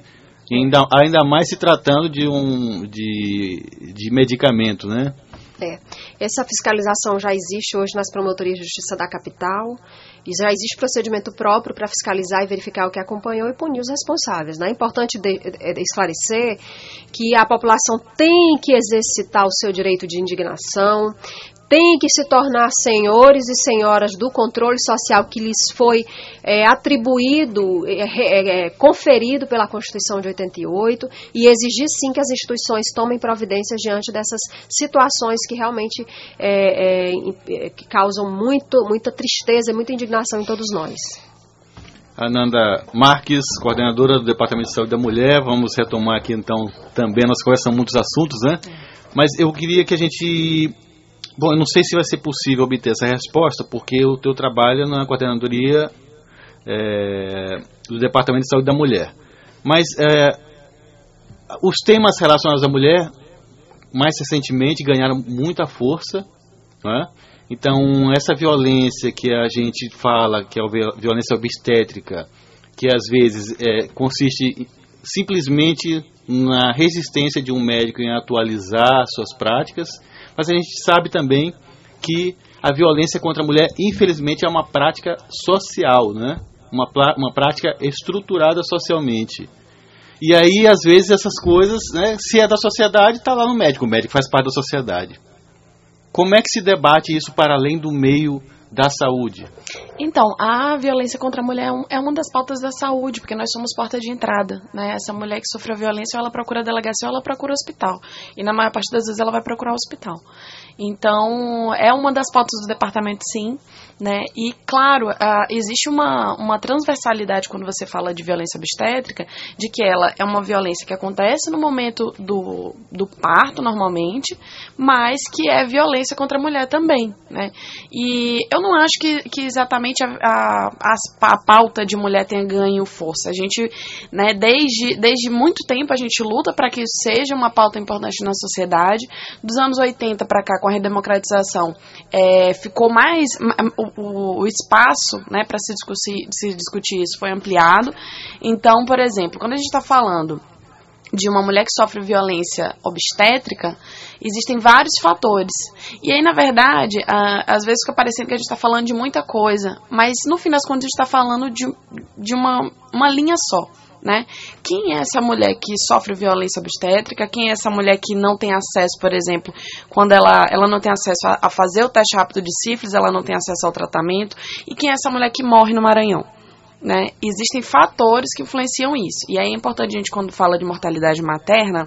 E ainda, ainda mais se tratando de um de, de medicamento, né? É. Essa fiscalização já existe hoje nas promotorias de justiça da capital, e já existe procedimento próprio para fiscalizar e verificar o que acompanhou e punir os responsáveis, né? É importante de, de esclarecer que a população tem que exercitar o seu direito de indignação, tem que se tornar senhores e senhoras do controle social que lhes foi é, atribuído, é, é, conferido pela Constituição de oitenta e oito, e exigir sim que as instituições tomem providências diante dessas situações que realmente é, é, que causam muito, muita tristeza e muita indignação em todos nós. Ananda Marques, coordenadora do Departamento de Saúde da Mulher, vamos retomar aqui então também, nós conversamos muitos assuntos, né? Mas eu queria que a gente... Bom, eu não sei se vai ser possível obter essa resposta, porque o teu trabalho na coordenadoria é, do Departamento de Saúde da Mulher. Mas é, os temas relacionados à mulher, mais recentemente, ganharam muita força, né? Então, essa violência que a gente fala, que é a violência obstétrica, que às vezes é, consiste simplesmente na resistência de um médico em atualizar suas práticas, mas a gente sabe também que a violência contra a mulher, infelizmente, é uma prática social, né? Uma, uma prática estruturada socialmente. E aí, às vezes, essas coisas, né, se é da sociedade, está lá no médico. O médico faz parte da sociedade. Como é que se debate isso para além do meio da saúde? Então, a violência contra a mulher é, um, é uma das pautas da saúde, porque nós somos porta de entrada, né? Essa mulher que sofreu violência, ela procura a delegacia ou ela procura o hospital. E na maior parte das vezes ela vai procurar o hospital. Então, é uma das pautas do departamento, sim, né? E, claro, uh, existe uma, uma transversalidade quando você fala de violência obstétrica, de que ela é uma violência que acontece no momento do, do parto, normalmente, mas que é violência contra a mulher também, né? E eu não acho que, que exatamente a, a, a, a pauta de mulher tenha ganho força. A gente, né, desde, desde muito tempo, a gente luta para que isso seja uma pauta importante na sociedade. Dos anos oitenta para cá, com a redemocratização, é, ficou mais... O, o, o espaço, né, para se discutir, se discutir isso foi ampliado. Então, por exemplo, quando a gente está falando de uma mulher que sofre violência obstétrica, existem vários fatores. E aí, na verdade, a, às vezes fica parecendo que a gente está falando de muita coisa, mas no fim das contas a gente está falando de, de uma, uma linha só, né? Quem é essa mulher que sofre violência obstétrica? Quem é essa mulher que não tem acesso, por exemplo, quando ela, ela não tem acesso a, a fazer o teste rápido de sífilis, ela não tem acesso ao tratamento? E quem é essa mulher que morre no Maranhão? Né? Existem fatores que influenciam isso. E aí é importante a gente, quando fala de mortalidade materna,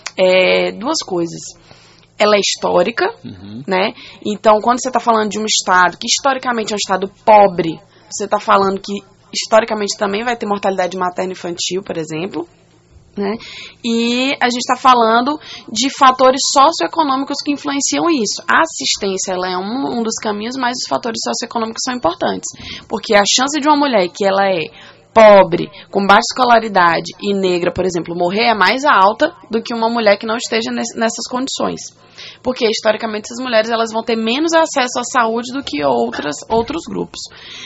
é, duas coisas. Ela é histórica, uhum. né? Então, quando você está falando de um estado que historicamente é um estado pobre, você está falando que historicamente também vai ter mortalidade materna e infantil, por exemplo, né? E a gente está falando de fatores socioeconômicos que influenciam isso. A assistência, ela é um, um dos caminhos, mas os fatores socioeconômicos são importantes, porque a chance de uma mulher que ela é pobre, com baixa escolaridade e negra, por exemplo, morrer é mais alta do que uma mulher que não esteja nessas condições. Porque, historicamente, essas mulheres elas vão ter menos acesso à saúde do que outras, outros grupos.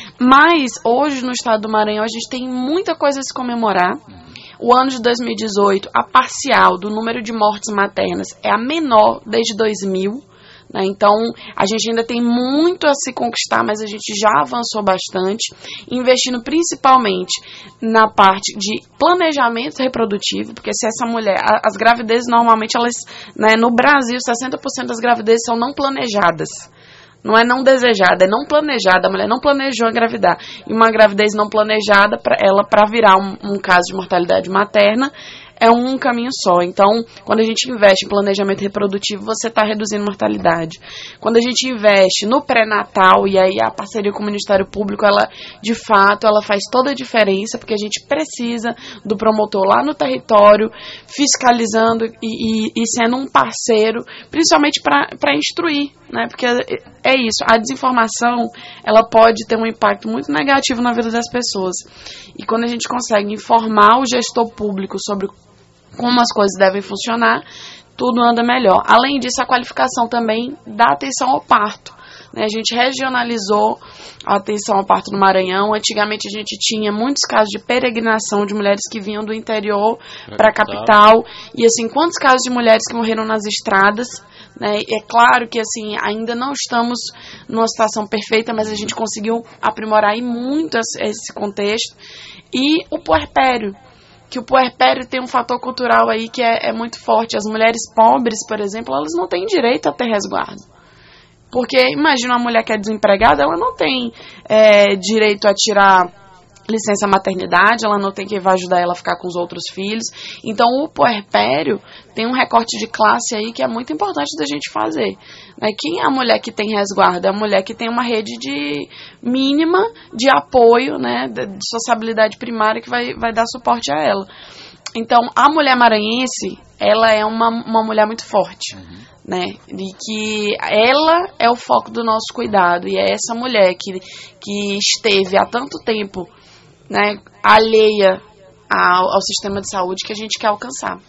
Mas, hoje, no estado do Maranhão, a gente tem muita coisa a se comemorar. O ano de dois mil e dezoito, a parcial do número de mortes maternas é a menor desde dois mil. Né? Então, a gente ainda tem muito a se conquistar, mas a gente já avançou bastante, investindo principalmente na parte de planejamento reprodutivo, porque se essa mulher, as gravidezes normalmente, elas, né, no Brasil, sessenta por cento das gravidezes são não planejadas. Não é não desejada, é não planejada. A mulher não planejou engravidar. E uma gravidez não planejada, pra ela, para virar um, um caso de mortalidade materna, é um caminho só. Então, quando a gente investe em planejamento reprodutivo, você está reduzindo mortalidade. Quando a gente investe no pré-natal, e aí a parceria com o Ministério Público, ela, de fato, ela faz toda a diferença, porque a gente precisa do promotor lá no território, fiscalizando e, e, e sendo um parceiro, principalmente para instruir, né? Porque é isso, a desinformação, ela pode ter um impacto muito negativo na vida das pessoas. E quando a gente consegue informar o gestor público sobre como as coisas devem funcionar, tudo anda melhor. Além disso, a qualificação também dá atenção ao parto, né? A gente regionalizou a atenção ao parto no Maranhão. Antigamente a gente tinha muitos casos de peregrinação de mulheres que vinham do interior para a capital. E assim, quantos casos de mulheres que morreram nas estradas, né? É claro que assim, ainda não estamos numa situação perfeita, mas a gente conseguiu aprimorar aí muito esse contexto. E o puerpério, que o puerpério tem um fator cultural aí que é, é muito forte. As mulheres pobres, por exemplo, elas não têm direito a ter resguardo. Porque imagina uma mulher que é desempregada, ela não tem é, direito a tirar licença maternidade, ela não tem quem vai ajudar ela a ficar com os outros filhos. Então o puerpério tem um recorte de classe aí que é muito importante da gente fazer, né? Quem é a mulher que tem resguardo? É a mulher que tem uma rede de mínima de apoio, né, de sociabilidade primária que vai, vai dar suporte a ela. Então a mulher maranhense, ela é uma, uma mulher muito forte, uhum. né? E que ela é o foco do nosso cuidado, e é essa mulher que, que esteve há tanto tempo, né, alheia ao, ao sistema de saúde que a gente quer alcançar.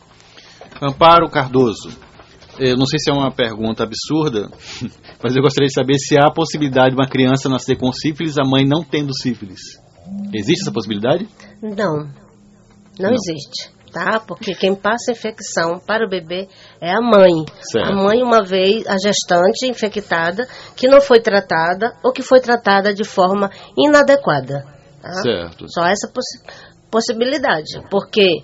Amparo Cardoso, eu não sei se é uma pergunta absurda, mas eu gostaria de saber se há a possibilidade de uma criança nascer com sífilis, a mãe não tendo sífilis. Existe essa possibilidade? Não, não, não. existe, tá? Porque quem passa infecção para o bebê é a mãe. Certo. A mãe, uma vez, a gestante infectada, que não foi tratada ou que foi tratada de forma inadequada. Tá? Certo. Só essa possi- possibilidade, porque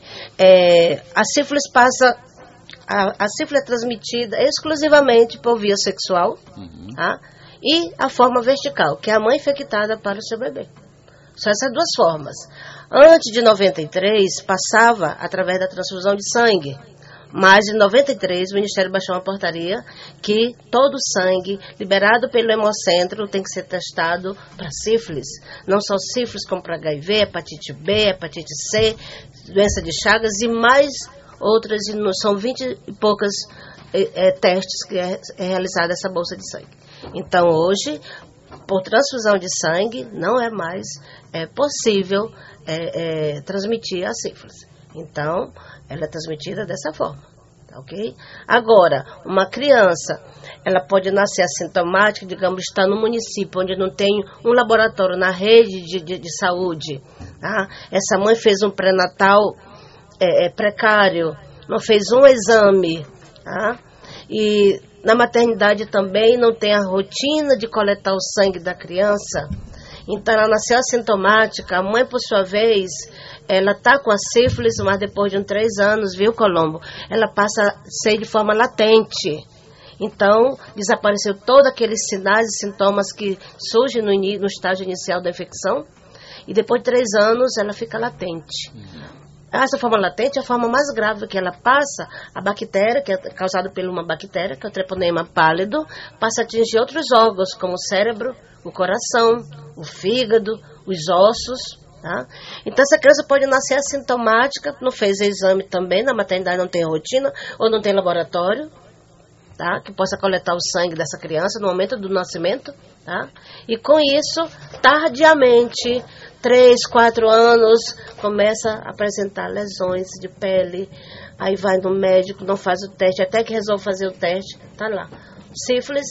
é, a sífilis passa, a, a sífilis é transmitida exclusivamente por via sexual, uhum. tá? E a forma vertical, que é a mãe infectada para o seu bebê. Só essas duas formas. Antes de noventa e três, passava através da transfusão de sangue. Mas em noventa e três, o Ministério baixou uma portaria que todo sangue liberado pelo hemocentro tem que ser testado para sífilis. Não só sífilis, como para H I V, hepatite B, hepatite C, doença de Chagas e mais outras. São vinte e poucas é, é, testes que é, é realizada essa bolsa de sangue. Então, hoje, por transfusão de sangue, não é mais é, possível é, é, transmitir a sífilis. Então, ela é transmitida dessa forma, tá, ok? Agora, uma criança, ela pode nascer assintomática, digamos, está no município onde não tem um laboratório na rede de, de, de saúde, tá? Essa mãe fez um pré-natal é, é, precário, não fez um exame, tá? E na maternidade também não tem a rotina de coletar o sangue da criança. Então, ela nasceu assintomática, a mãe, por sua vez, ela está com a sífilis, mas depois de uns três anos, viu, Colombo? Ela passa a ser de forma latente. Então, desapareceu todos aqueles sinais e sintomas que surgem no, in, no estágio inicial da infecção, e depois de três anos, ela fica latente. Essa forma latente é a forma mais grave, que ela passa a bactéria, que é causada por uma bactéria, que é o treponema pálido, passa a atingir outros órgãos, como o cérebro, o coração, o fígado, os ossos, tá? Então essa criança pode nascer assintomática, não fez exame também, na maternidade não tem rotina, ou não tem laboratório, tá? Que possa coletar o sangue dessa criança no momento do nascimento, tá? E com isso, tardiamente, três, quatro anos, começa a apresentar lesões de pele, aí vai no médico, não faz o teste, até que resolve fazer o teste, tá lá. Sífilis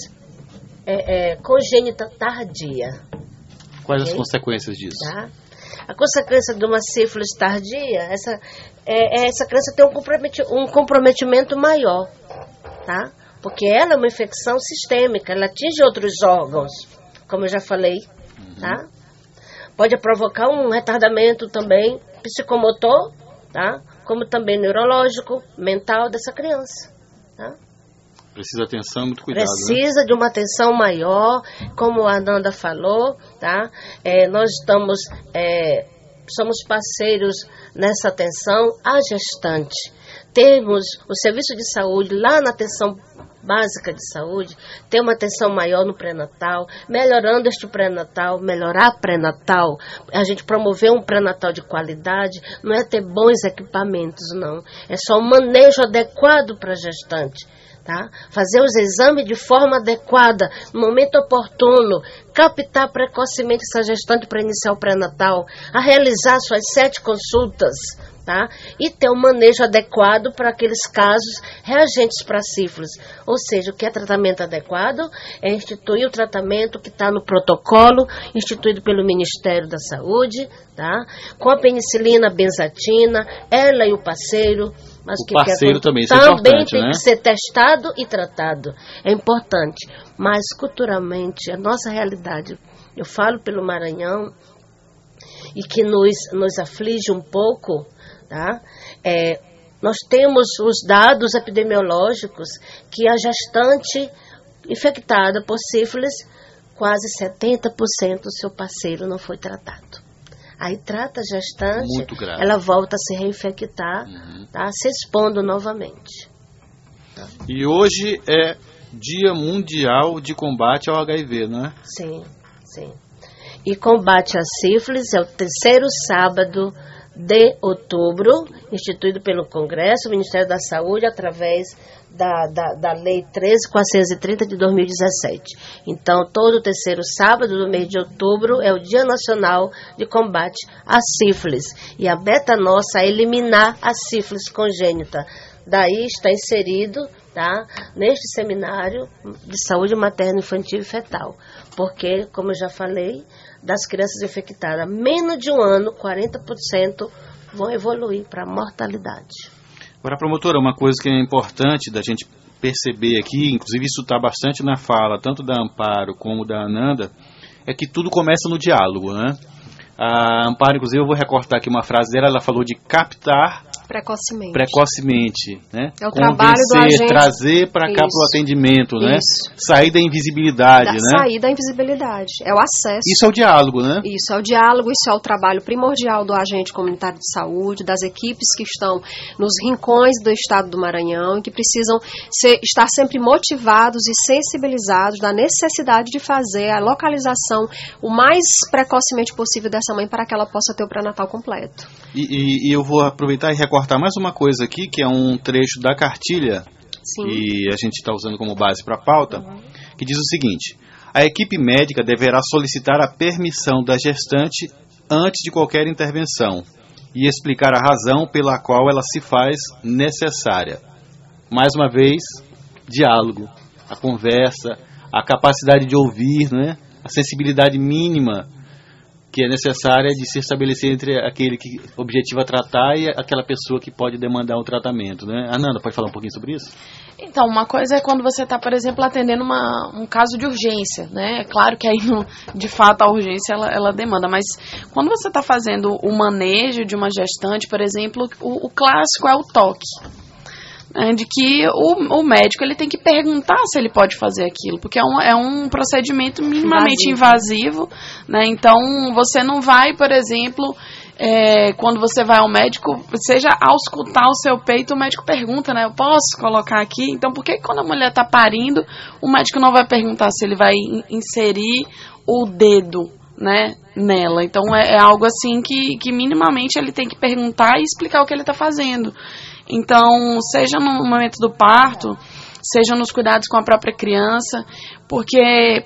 é, é congênita tardia. Quais okay? as consequências disso? Tá? A consequência de uma sífilis tardia, essa, é, é essa criança tem um, comprometi- um comprometimento maior, tá? Porque ela é uma infecção sistêmica, ela atinge outros órgãos, como eu já falei, uhum. tá? Pode provocar um retardamento também psicomotor, tá? Como também neurológico, mental dessa criança, tá? Precisa atenção, muito cuidado. Precisa né? de uma atenção maior, como a Ananda falou, tá? É, nós estamos, é, somos parceiros nessa atenção à gestante. Temos o serviço de saúde lá na atenção básica de saúde, ter uma atenção maior no pré-natal, melhorando este pré-natal, melhorar pré-natal, a gente promover um pré-natal de qualidade, não é ter bons equipamentos, não. É só um manejo adequado para a gestante. tá? Fazer os exames de forma adequada, no momento oportuno, captar precocemente essa gestante para iniciar o pré-natal, a realizar suas sete consultas, tá? E ter um manejo adequado para aqueles casos reagentes para sífilis. Ou seja, o que é tratamento adequado é instituir o tratamento que está no protocolo instituído pelo Ministério da Saúde, tá? Com a penicilina, benzatina, ela e o parceiro. Mas o que parceiro que é, também, isso é também importante, tem né? que ser testado e tratado. É importante. Mas culturalmente, a nossa realidade, eu falo pelo Maranhão, e que nos, nos aflige um pouco, tá? É, nós temos os dados epidemiológicos que a gestante infectada por sífilis, quase setenta por cento do seu parceiro não foi tratado. Aí trata a gestante, ela volta a se reinfectar, uhum. tá? Se expondo novamente. Tá? E hoje é Dia Mundial de Combate ao H I V, não é? Sim, sim. E combate à sífilis é o terceiro sábado de outubro, instituído pelo Congresso, o Ministério da Saúde, através da, da, da Lei treze mil quatrocentos e trinta de dois mil e dezessete. Então, todo terceiro sábado do mês de outubro é o Dia Nacional de Combate à Sífilis. E a meta nossa é eliminar a sífilis congênita. Daí está inserido, tá, neste seminário de saúde materno-infantil e fetal. Porque, como eu já falei, das crianças infectadas, menos de um ano, quarenta por cento vão evoluir para a mortalidade. Agora, promotora, uma coisa que é importante da gente perceber aqui, inclusive isso está bastante na fala, tanto da Amparo como da Ananda, é que tudo começa no diálogo, né? A Amparo, inclusive, eu vou recortar aqui uma frase dela, ela falou de captar precocemente, precocemente, né? É o trabalho do agente, trazer para cá para o atendimento, né? Isso. Sair da invisibilidade, da, né? Sair da invisibilidade, é o acesso. Isso é o diálogo, né? Isso é o diálogo, isso é o trabalho primordial do agente comunitário de saúde, das equipes que estão nos rincões do estado do Maranhão e que precisam ser, estar sempre motivados e sensibilizados da necessidade de fazer a localização o mais precocemente possível dessa mãe para que ela possa ter o pré-natal completo. E, e, e eu vou aproveitar e recortar mais uma coisa aqui, que é um trecho da cartilha, Sim. que a gente está usando como base para a pauta, uhum. que diz o seguinte: a equipe médica deverá solicitar a permissão da gestante antes de qualquer intervenção e explicar a razão pela qual ela se faz necessária. Mais uma vez, diálogo, a conversa, a capacidade de ouvir, né? A sensibilidade mínima que é necessária de se estabelecer entre aquele que objetiva tratar e aquela pessoa que pode demandar um tratamento, né? Ananda, pode falar um pouquinho sobre isso? Então, uma coisa é quando você está, por exemplo, atendendo uma, um caso de urgência, né? É claro que aí, no, de fato, a urgência, ela, ela demanda, mas quando você está fazendo o manejo de uma gestante, por exemplo, o, o clássico é o toque. De que o, o médico ele tem que perguntar se ele pode fazer aquilo, porque é um, é um procedimento minimamente invasivo, invasivo, né? Então você não vai, por exemplo, é, quando você vai ao médico, seja ao escutar o seu peito, o médico pergunta, né? Eu posso colocar aqui? Então por que quando a mulher está parindo, o médico não vai perguntar se ele vai inserir o dedo, né, nela? Então é, é algo assim que, que minimamente ele tem que perguntar e explicar o que ele está fazendo. Então, seja no momento do parto, seja nos cuidados com a própria criança, porque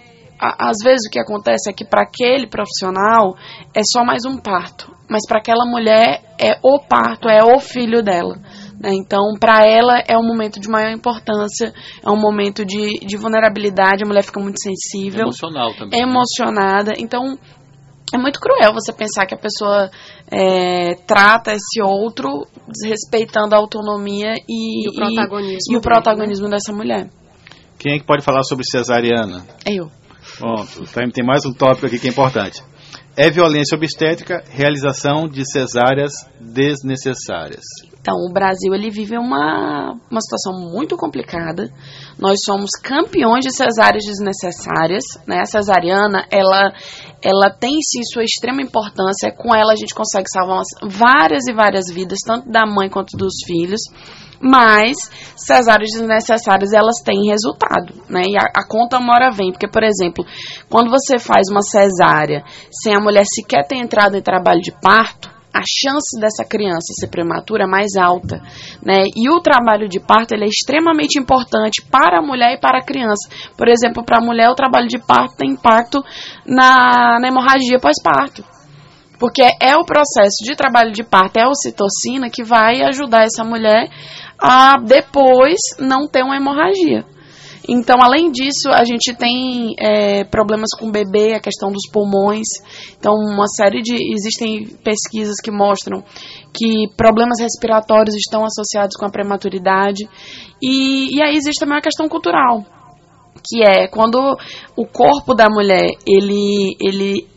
a, às vezes o que acontece é que para aquele profissional é só mais um parto, mas para aquela mulher é o parto, é o filho dela, né? Então, para ela é um momento de maior importância, é um momento de, de vulnerabilidade, a mulher fica muito sensível, emocional também, emocionada, né? Então é muito cruel você pensar que a pessoa é, trata esse outro desrespeitando a autonomia e, e o protagonismo, e, e o protagonismo dessa mulher. Quem é que pode falar sobre cesariana? Eu. Pronto, tem mais um tópico aqui que é importante. É violência obstétrica, realização de cesáreas desnecessárias. Então, o Brasil ele vive uma, uma situação muito complicada. Nós somos campeões de cesáreas desnecessárias, né? A cesariana, ela, ela tem sim sua extrema importância. Com ela a gente consegue salvar umas, várias e várias vidas, tanto da mãe quanto dos filhos. Mas cesáreas desnecessárias, elas têm resultado, né? E a, a conta uma hora vem. Porque, por exemplo, quando você faz uma cesárea sem a mulher sequer ter entrado em trabalho de parto, a chance dessa criança ser prematura é mais alta, né? E o trabalho de parto, ele é extremamente importante para a mulher e para a criança. Por exemplo, para a mulher, o trabalho de parto tem impacto na, na hemorragia pós-parto. Porque é o processo de trabalho de parto, é a ocitocina que vai ajudar essa mulher a depois não ter uma hemorragia. Então, além disso, a gente tem é, problemas com o bebê, a questão dos pulmões. Então, uma série de... Existem pesquisas que mostram que problemas respiratórios estão associados com a prematuridade. E, e aí existe também uma questão cultural, que é quando o corpo da mulher, ele... ele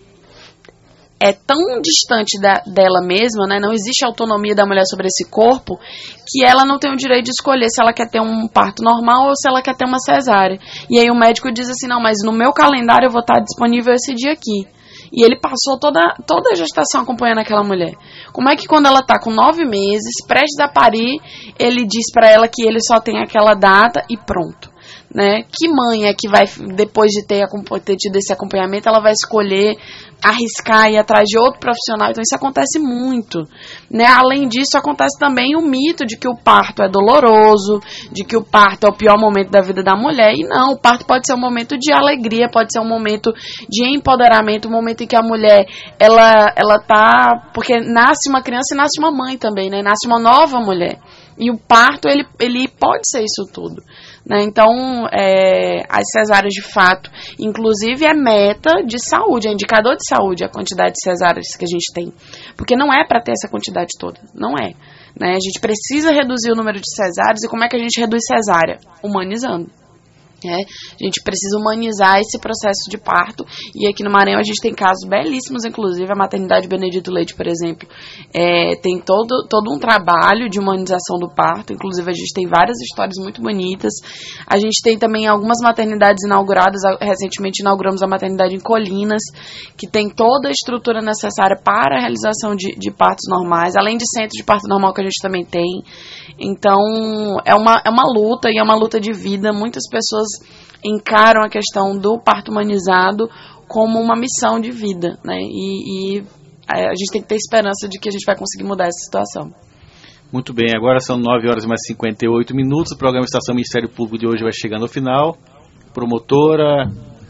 é tão distante da, dela mesma, né? Não existe autonomia da mulher sobre esse corpo, que ela não tem o direito de escolher se ela quer ter um parto normal ou se ela quer ter uma cesárea. E aí o médico diz assim, não, mas no meu calendário eu vou estar disponível esse dia aqui. E ele passou toda, toda a gestação acompanhando aquela mulher. Como é que quando ela está com nove meses, prestes a parir, ele diz para ela que ele só tem aquela data e pronto? Né? Que mãe é que vai, depois de ter, ter tido esse acompanhamento, ela vai escolher arriscar e ir atrás de outro profissional? Então isso acontece muito, né? Além disso, acontece também o mito de que o parto é doloroso, de que o parto é o pior momento da vida da mulher. E não, o parto pode ser um momento de alegria, pode ser um momento de empoderamento, um momento em que a mulher, ela, ela tá... Porque nasce uma criança e nasce uma mãe também, né? Nasce uma nova mulher. E o parto, ele, ele pode ser isso tudo, né? Então, é, as cesáreas de fato, inclusive é meta de saúde, é indicador de saúde a quantidade de cesáreas que a gente tem. Porque não é para ter essa quantidade toda, não é, né? A gente precisa reduzir o número de cesáreas. E como é que a gente reduz cesárea? Humanizando. É, a gente precisa humanizar esse processo de parto. E aqui no Maranhão a gente tem casos belíssimos, inclusive a maternidade Benedito Leite, por exemplo, é, tem todo, todo um trabalho de humanização do parto. Inclusive a gente tem várias histórias muito bonitas. A gente tem também algumas maternidades inauguradas. Recentemente inauguramos a maternidade em Colinas, que tem toda a estrutura necessária para a realização de, de partos normais, além de centro de parto normal que a gente também tem. Então é uma, é uma luta, e é uma luta de vida. Muitas pessoas encaram a questão do parto humanizado como uma missão de vida, né? E, e a gente tem que ter esperança de que a gente vai conseguir mudar essa situação. Muito bem, agora são nove horas mais cinquenta e oito minutos. O programa Estação Ministério Público de hoje vai chegando ao final. Promotora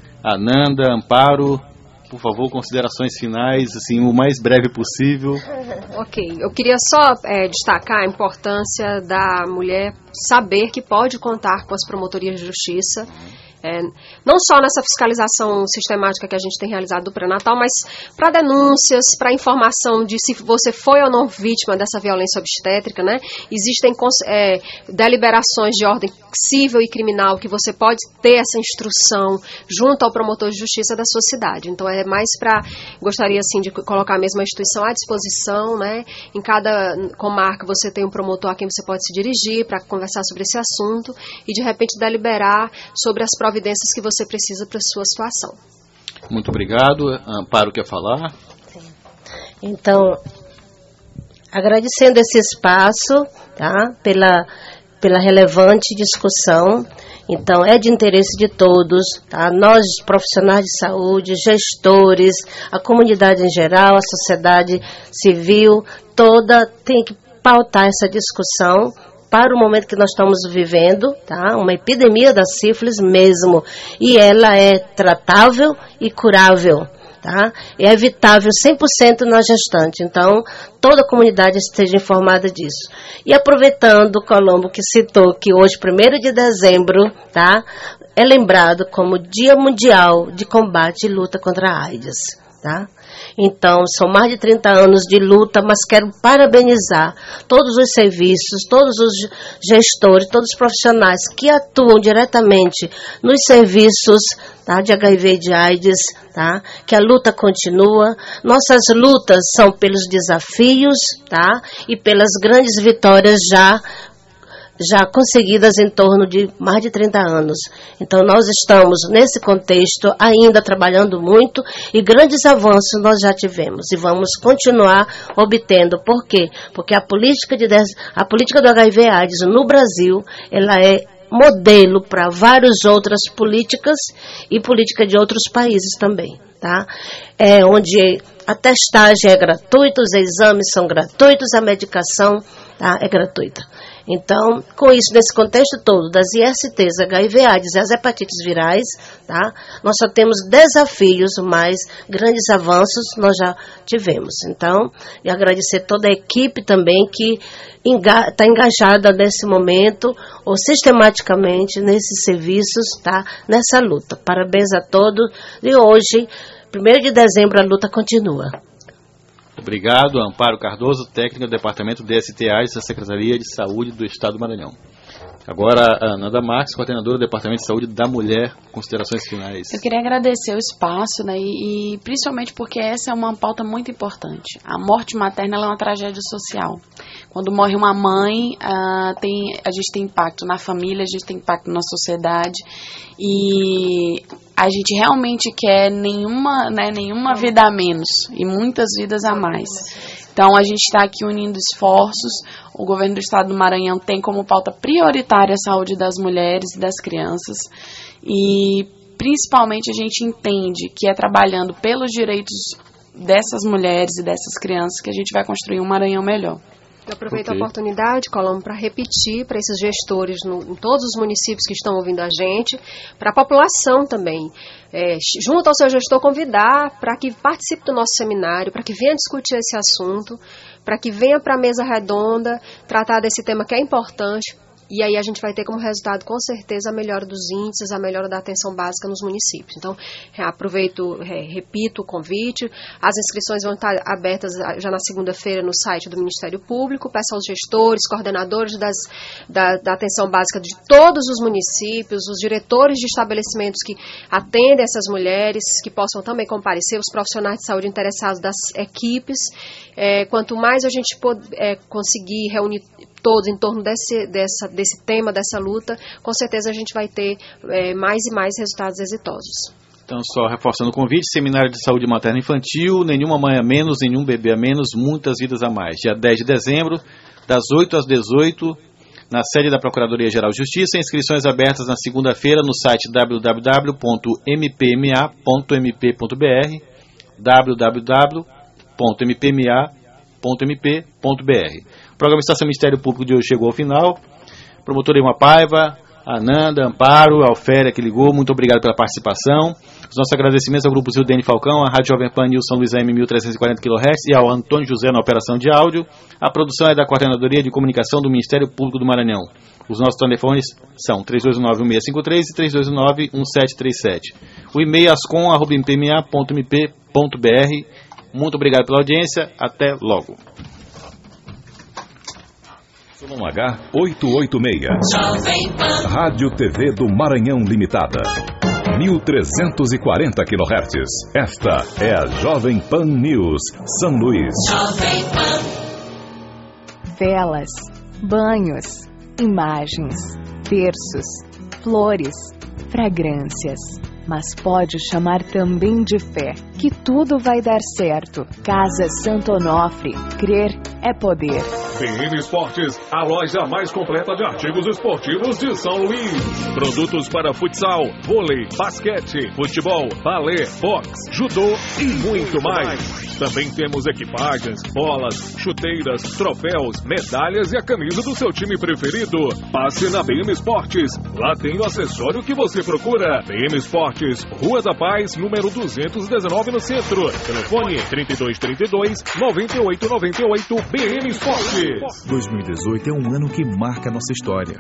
Ananda, Amparo, por favor, considerações finais, assim, o mais breve possível. Ok, eu queria só é, destacar a importância da mulher saber que pode contar com as promotorias de justiça. É, não só nessa fiscalização sistemática que a gente tem realizado do pré-natal, mas para denúncias, para informação de se você foi ou não vítima dessa violência obstétrica, né? Existem é, deliberações de ordem civil e criminal que você pode ter essa instrução junto ao promotor de justiça da sua cidade. Então é mais para, gostaria assim de colocar a mesma instituição à disposição, né? Em cada comarca você tem um promotor a quem você pode se dirigir para conversar sobre esse assunto e de repente deliberar sobre as providências que você precisa para a sua situação. Muito obrigado. Amparo quer falar? Sim. Então, agradecendo esse espaço, tá? Pela, pela relevante discussão. Então, é de interesse de todos, tá? Nós, profissionais de saúde, gestores, a comunidade em geral, a sociedade civil, toda tem que pautar essa discussão para o momento que nós estamos vivendo, tá? Uma epidemia da sífilis mesmo, e ela é tratável e curável, tá? É evitável cem por cento na gestante, então toda a comunidade esteja informada disso. E aproveitando, Colombo, que citou que hoje, primeiro de dezembro, tá? É lembrado como Dia Mundial de Combate e Luta contra a AIDS, tá? Então, são mais de trinta anos de luta, mas quero parabenizar todos os serviços, todos os gestores, todos os profissionais que atuam diretamente nos serviços, tá, de H I V e de AIDS, tá, que a luta continua. Nossas lutas são pelos desafios, tá, e pelas grandes vitórias já já conseguidas em torno de mais de trinta anos. Então, nós estamos, nesse contexto, ainda trabalhando muito e grandes avanços nós já tivemos e vamos continuar obtendo. Por quê? Porque a política, de, a política do H I V AIDS no Brasil, ela é modelo para várias outras políticas e política de outros países também, tá? É, onde a testagem é gratuita, os exames são gratuitos, a medicação, tá, é gratuita. Então, com isso, nesse contexto todo das I S Ts, H I V AIDS e as hepatites virais, tá, nós só temos desafios, mas grandes avanços nós já tivemos. Então, e agradecer toda a equipe também que está engajada nesse momento, ou sistematicamente nesses serviços, tá, nessa luta. Parabéns a todos. E hoje, primeiro de dezembro, a luta continua. Obrigado, Amparo Cardoso, técnica do Departamento D S T AIDS da Secretaria de Saúde do Estado do Maranhão. Agora, a Nanda Marques, coordenadora do Departamento de Saúde da Mulher, considerações finais. Eu queria agradecer o espaço, né, e, e principalmente porque essa é uma pauta muito importante. A morte materna ela é uma tragédia social. Quando morre uma mãe, ah, tem, a gente tem impacto na família, a gente tem impacto na sociedade, e a gente realmente quer nenhuma, né, nenhuma vida a menos e muitas vidas a mais. Então, a gente está aqui unindo esforços. O governo do estado do Maranhão tem como pauta prioritária a saúde das mulheres e das crianças. E, principalmente, a gente entende que é trabalhando pelos direitos dessas mulheres e dessas crianças que a gente vai construir um Maranhão melhor. Eu aproveito Okay. a oportunidade, Colombo, para repetir para esses gestores no, em todos os municípios que estão ouvindo a gente, para a população também, é, junto ao seu gestor, convidar para que participe do nosso seminário, para que venha discutir esse assunto, para que venha para a mesa redonda tratar desse tema que é importante. E aí a gente vai ter como resultado, com certeza, a melhora dos índices, a melhora da atenção básica nos municípios. Então, aproveito, é, repito o convite. As inscrições vão estar abertas já na segunda-feira no site do Ministério Público. Peço aos gestores, coordenadores das, da, da atenção básica de todos os municípios, os diretores de estabelecimentos que atendem essas mulheres, que possam também comparecer, os profissionais de saúde interessados das equipes. É, quanto mais a gente pode, é, conseguir reunir todos em torno desse, dessa, desse tema, dessa luta, com certeza a gente vai ter é, mais e mais resultados exitosos. Então, só reforçando o convite, Seminário de Saúde Materna e Infantil, nenhuma mãe a menos, nenhum bebê a menos, muitas vidas a mais. Dia dez de dezembro, das oito às dezoito, na sede da Procuradoria-Geral de Justiça, inscrições abertas na segunda-feira no site w w w ponto m p m a ponto m p ponto b r, w w w ponto m p m a ponto m p ponto b r. O programa Estação Ministério Público de hoje chegou ao final. Promotora Irma Paiva, Ananda, Amparo, Alféria que ligou, muito obrigado pela participação. Os nossos agradecimentos ao Grupo Zil D N Falcão, à Rádio Jovem Pan News São Luís A M mil trezentos e quarenta quilohertz e ao Antônio José na operação de áudio. A produção é da Coordenadoria de Comunicação do Ministério Público do Maranhão. Os nossos telefones são três dois nove, um seis cinco três e três dois nove, um sete três sete. O e-mail ascom arroba m p m a ponto m p ponto b r. Muito obrigado pela audiência. Até logo. Y H oitocentos e oitenta e seis. Rádio T V do Maranhão Limitada. mil trezentos e quarenta quilohertz. Esta é a Jovem Pan News, São Luís. Velas, banhos, imagens, terços, flores, fragrâncias. Mas pode chamar também de fé, que tudo vai dar certo. Casa Santo Onofre, crer é poder. B M Esportes, a loja mais completa de artigos esportivos de São Luís. Produtos para futsal, vôlei, basquete, futebol, balé, boxe, judô e muito mais. Também temos equipagens, bolas, chuteiras, troféus, medalhas e a camisa do seu time preferido. Passe na B M Esportes. Lá tem o acessório que você procura. B M Esportes, Rua da Paz, número duzentos e dezenove no centro. Telefone trinta e dois trinta e dois, noventa e oito noventa e oito. B M Esportes. dois mil e dezoito é um ano que marca nossa história.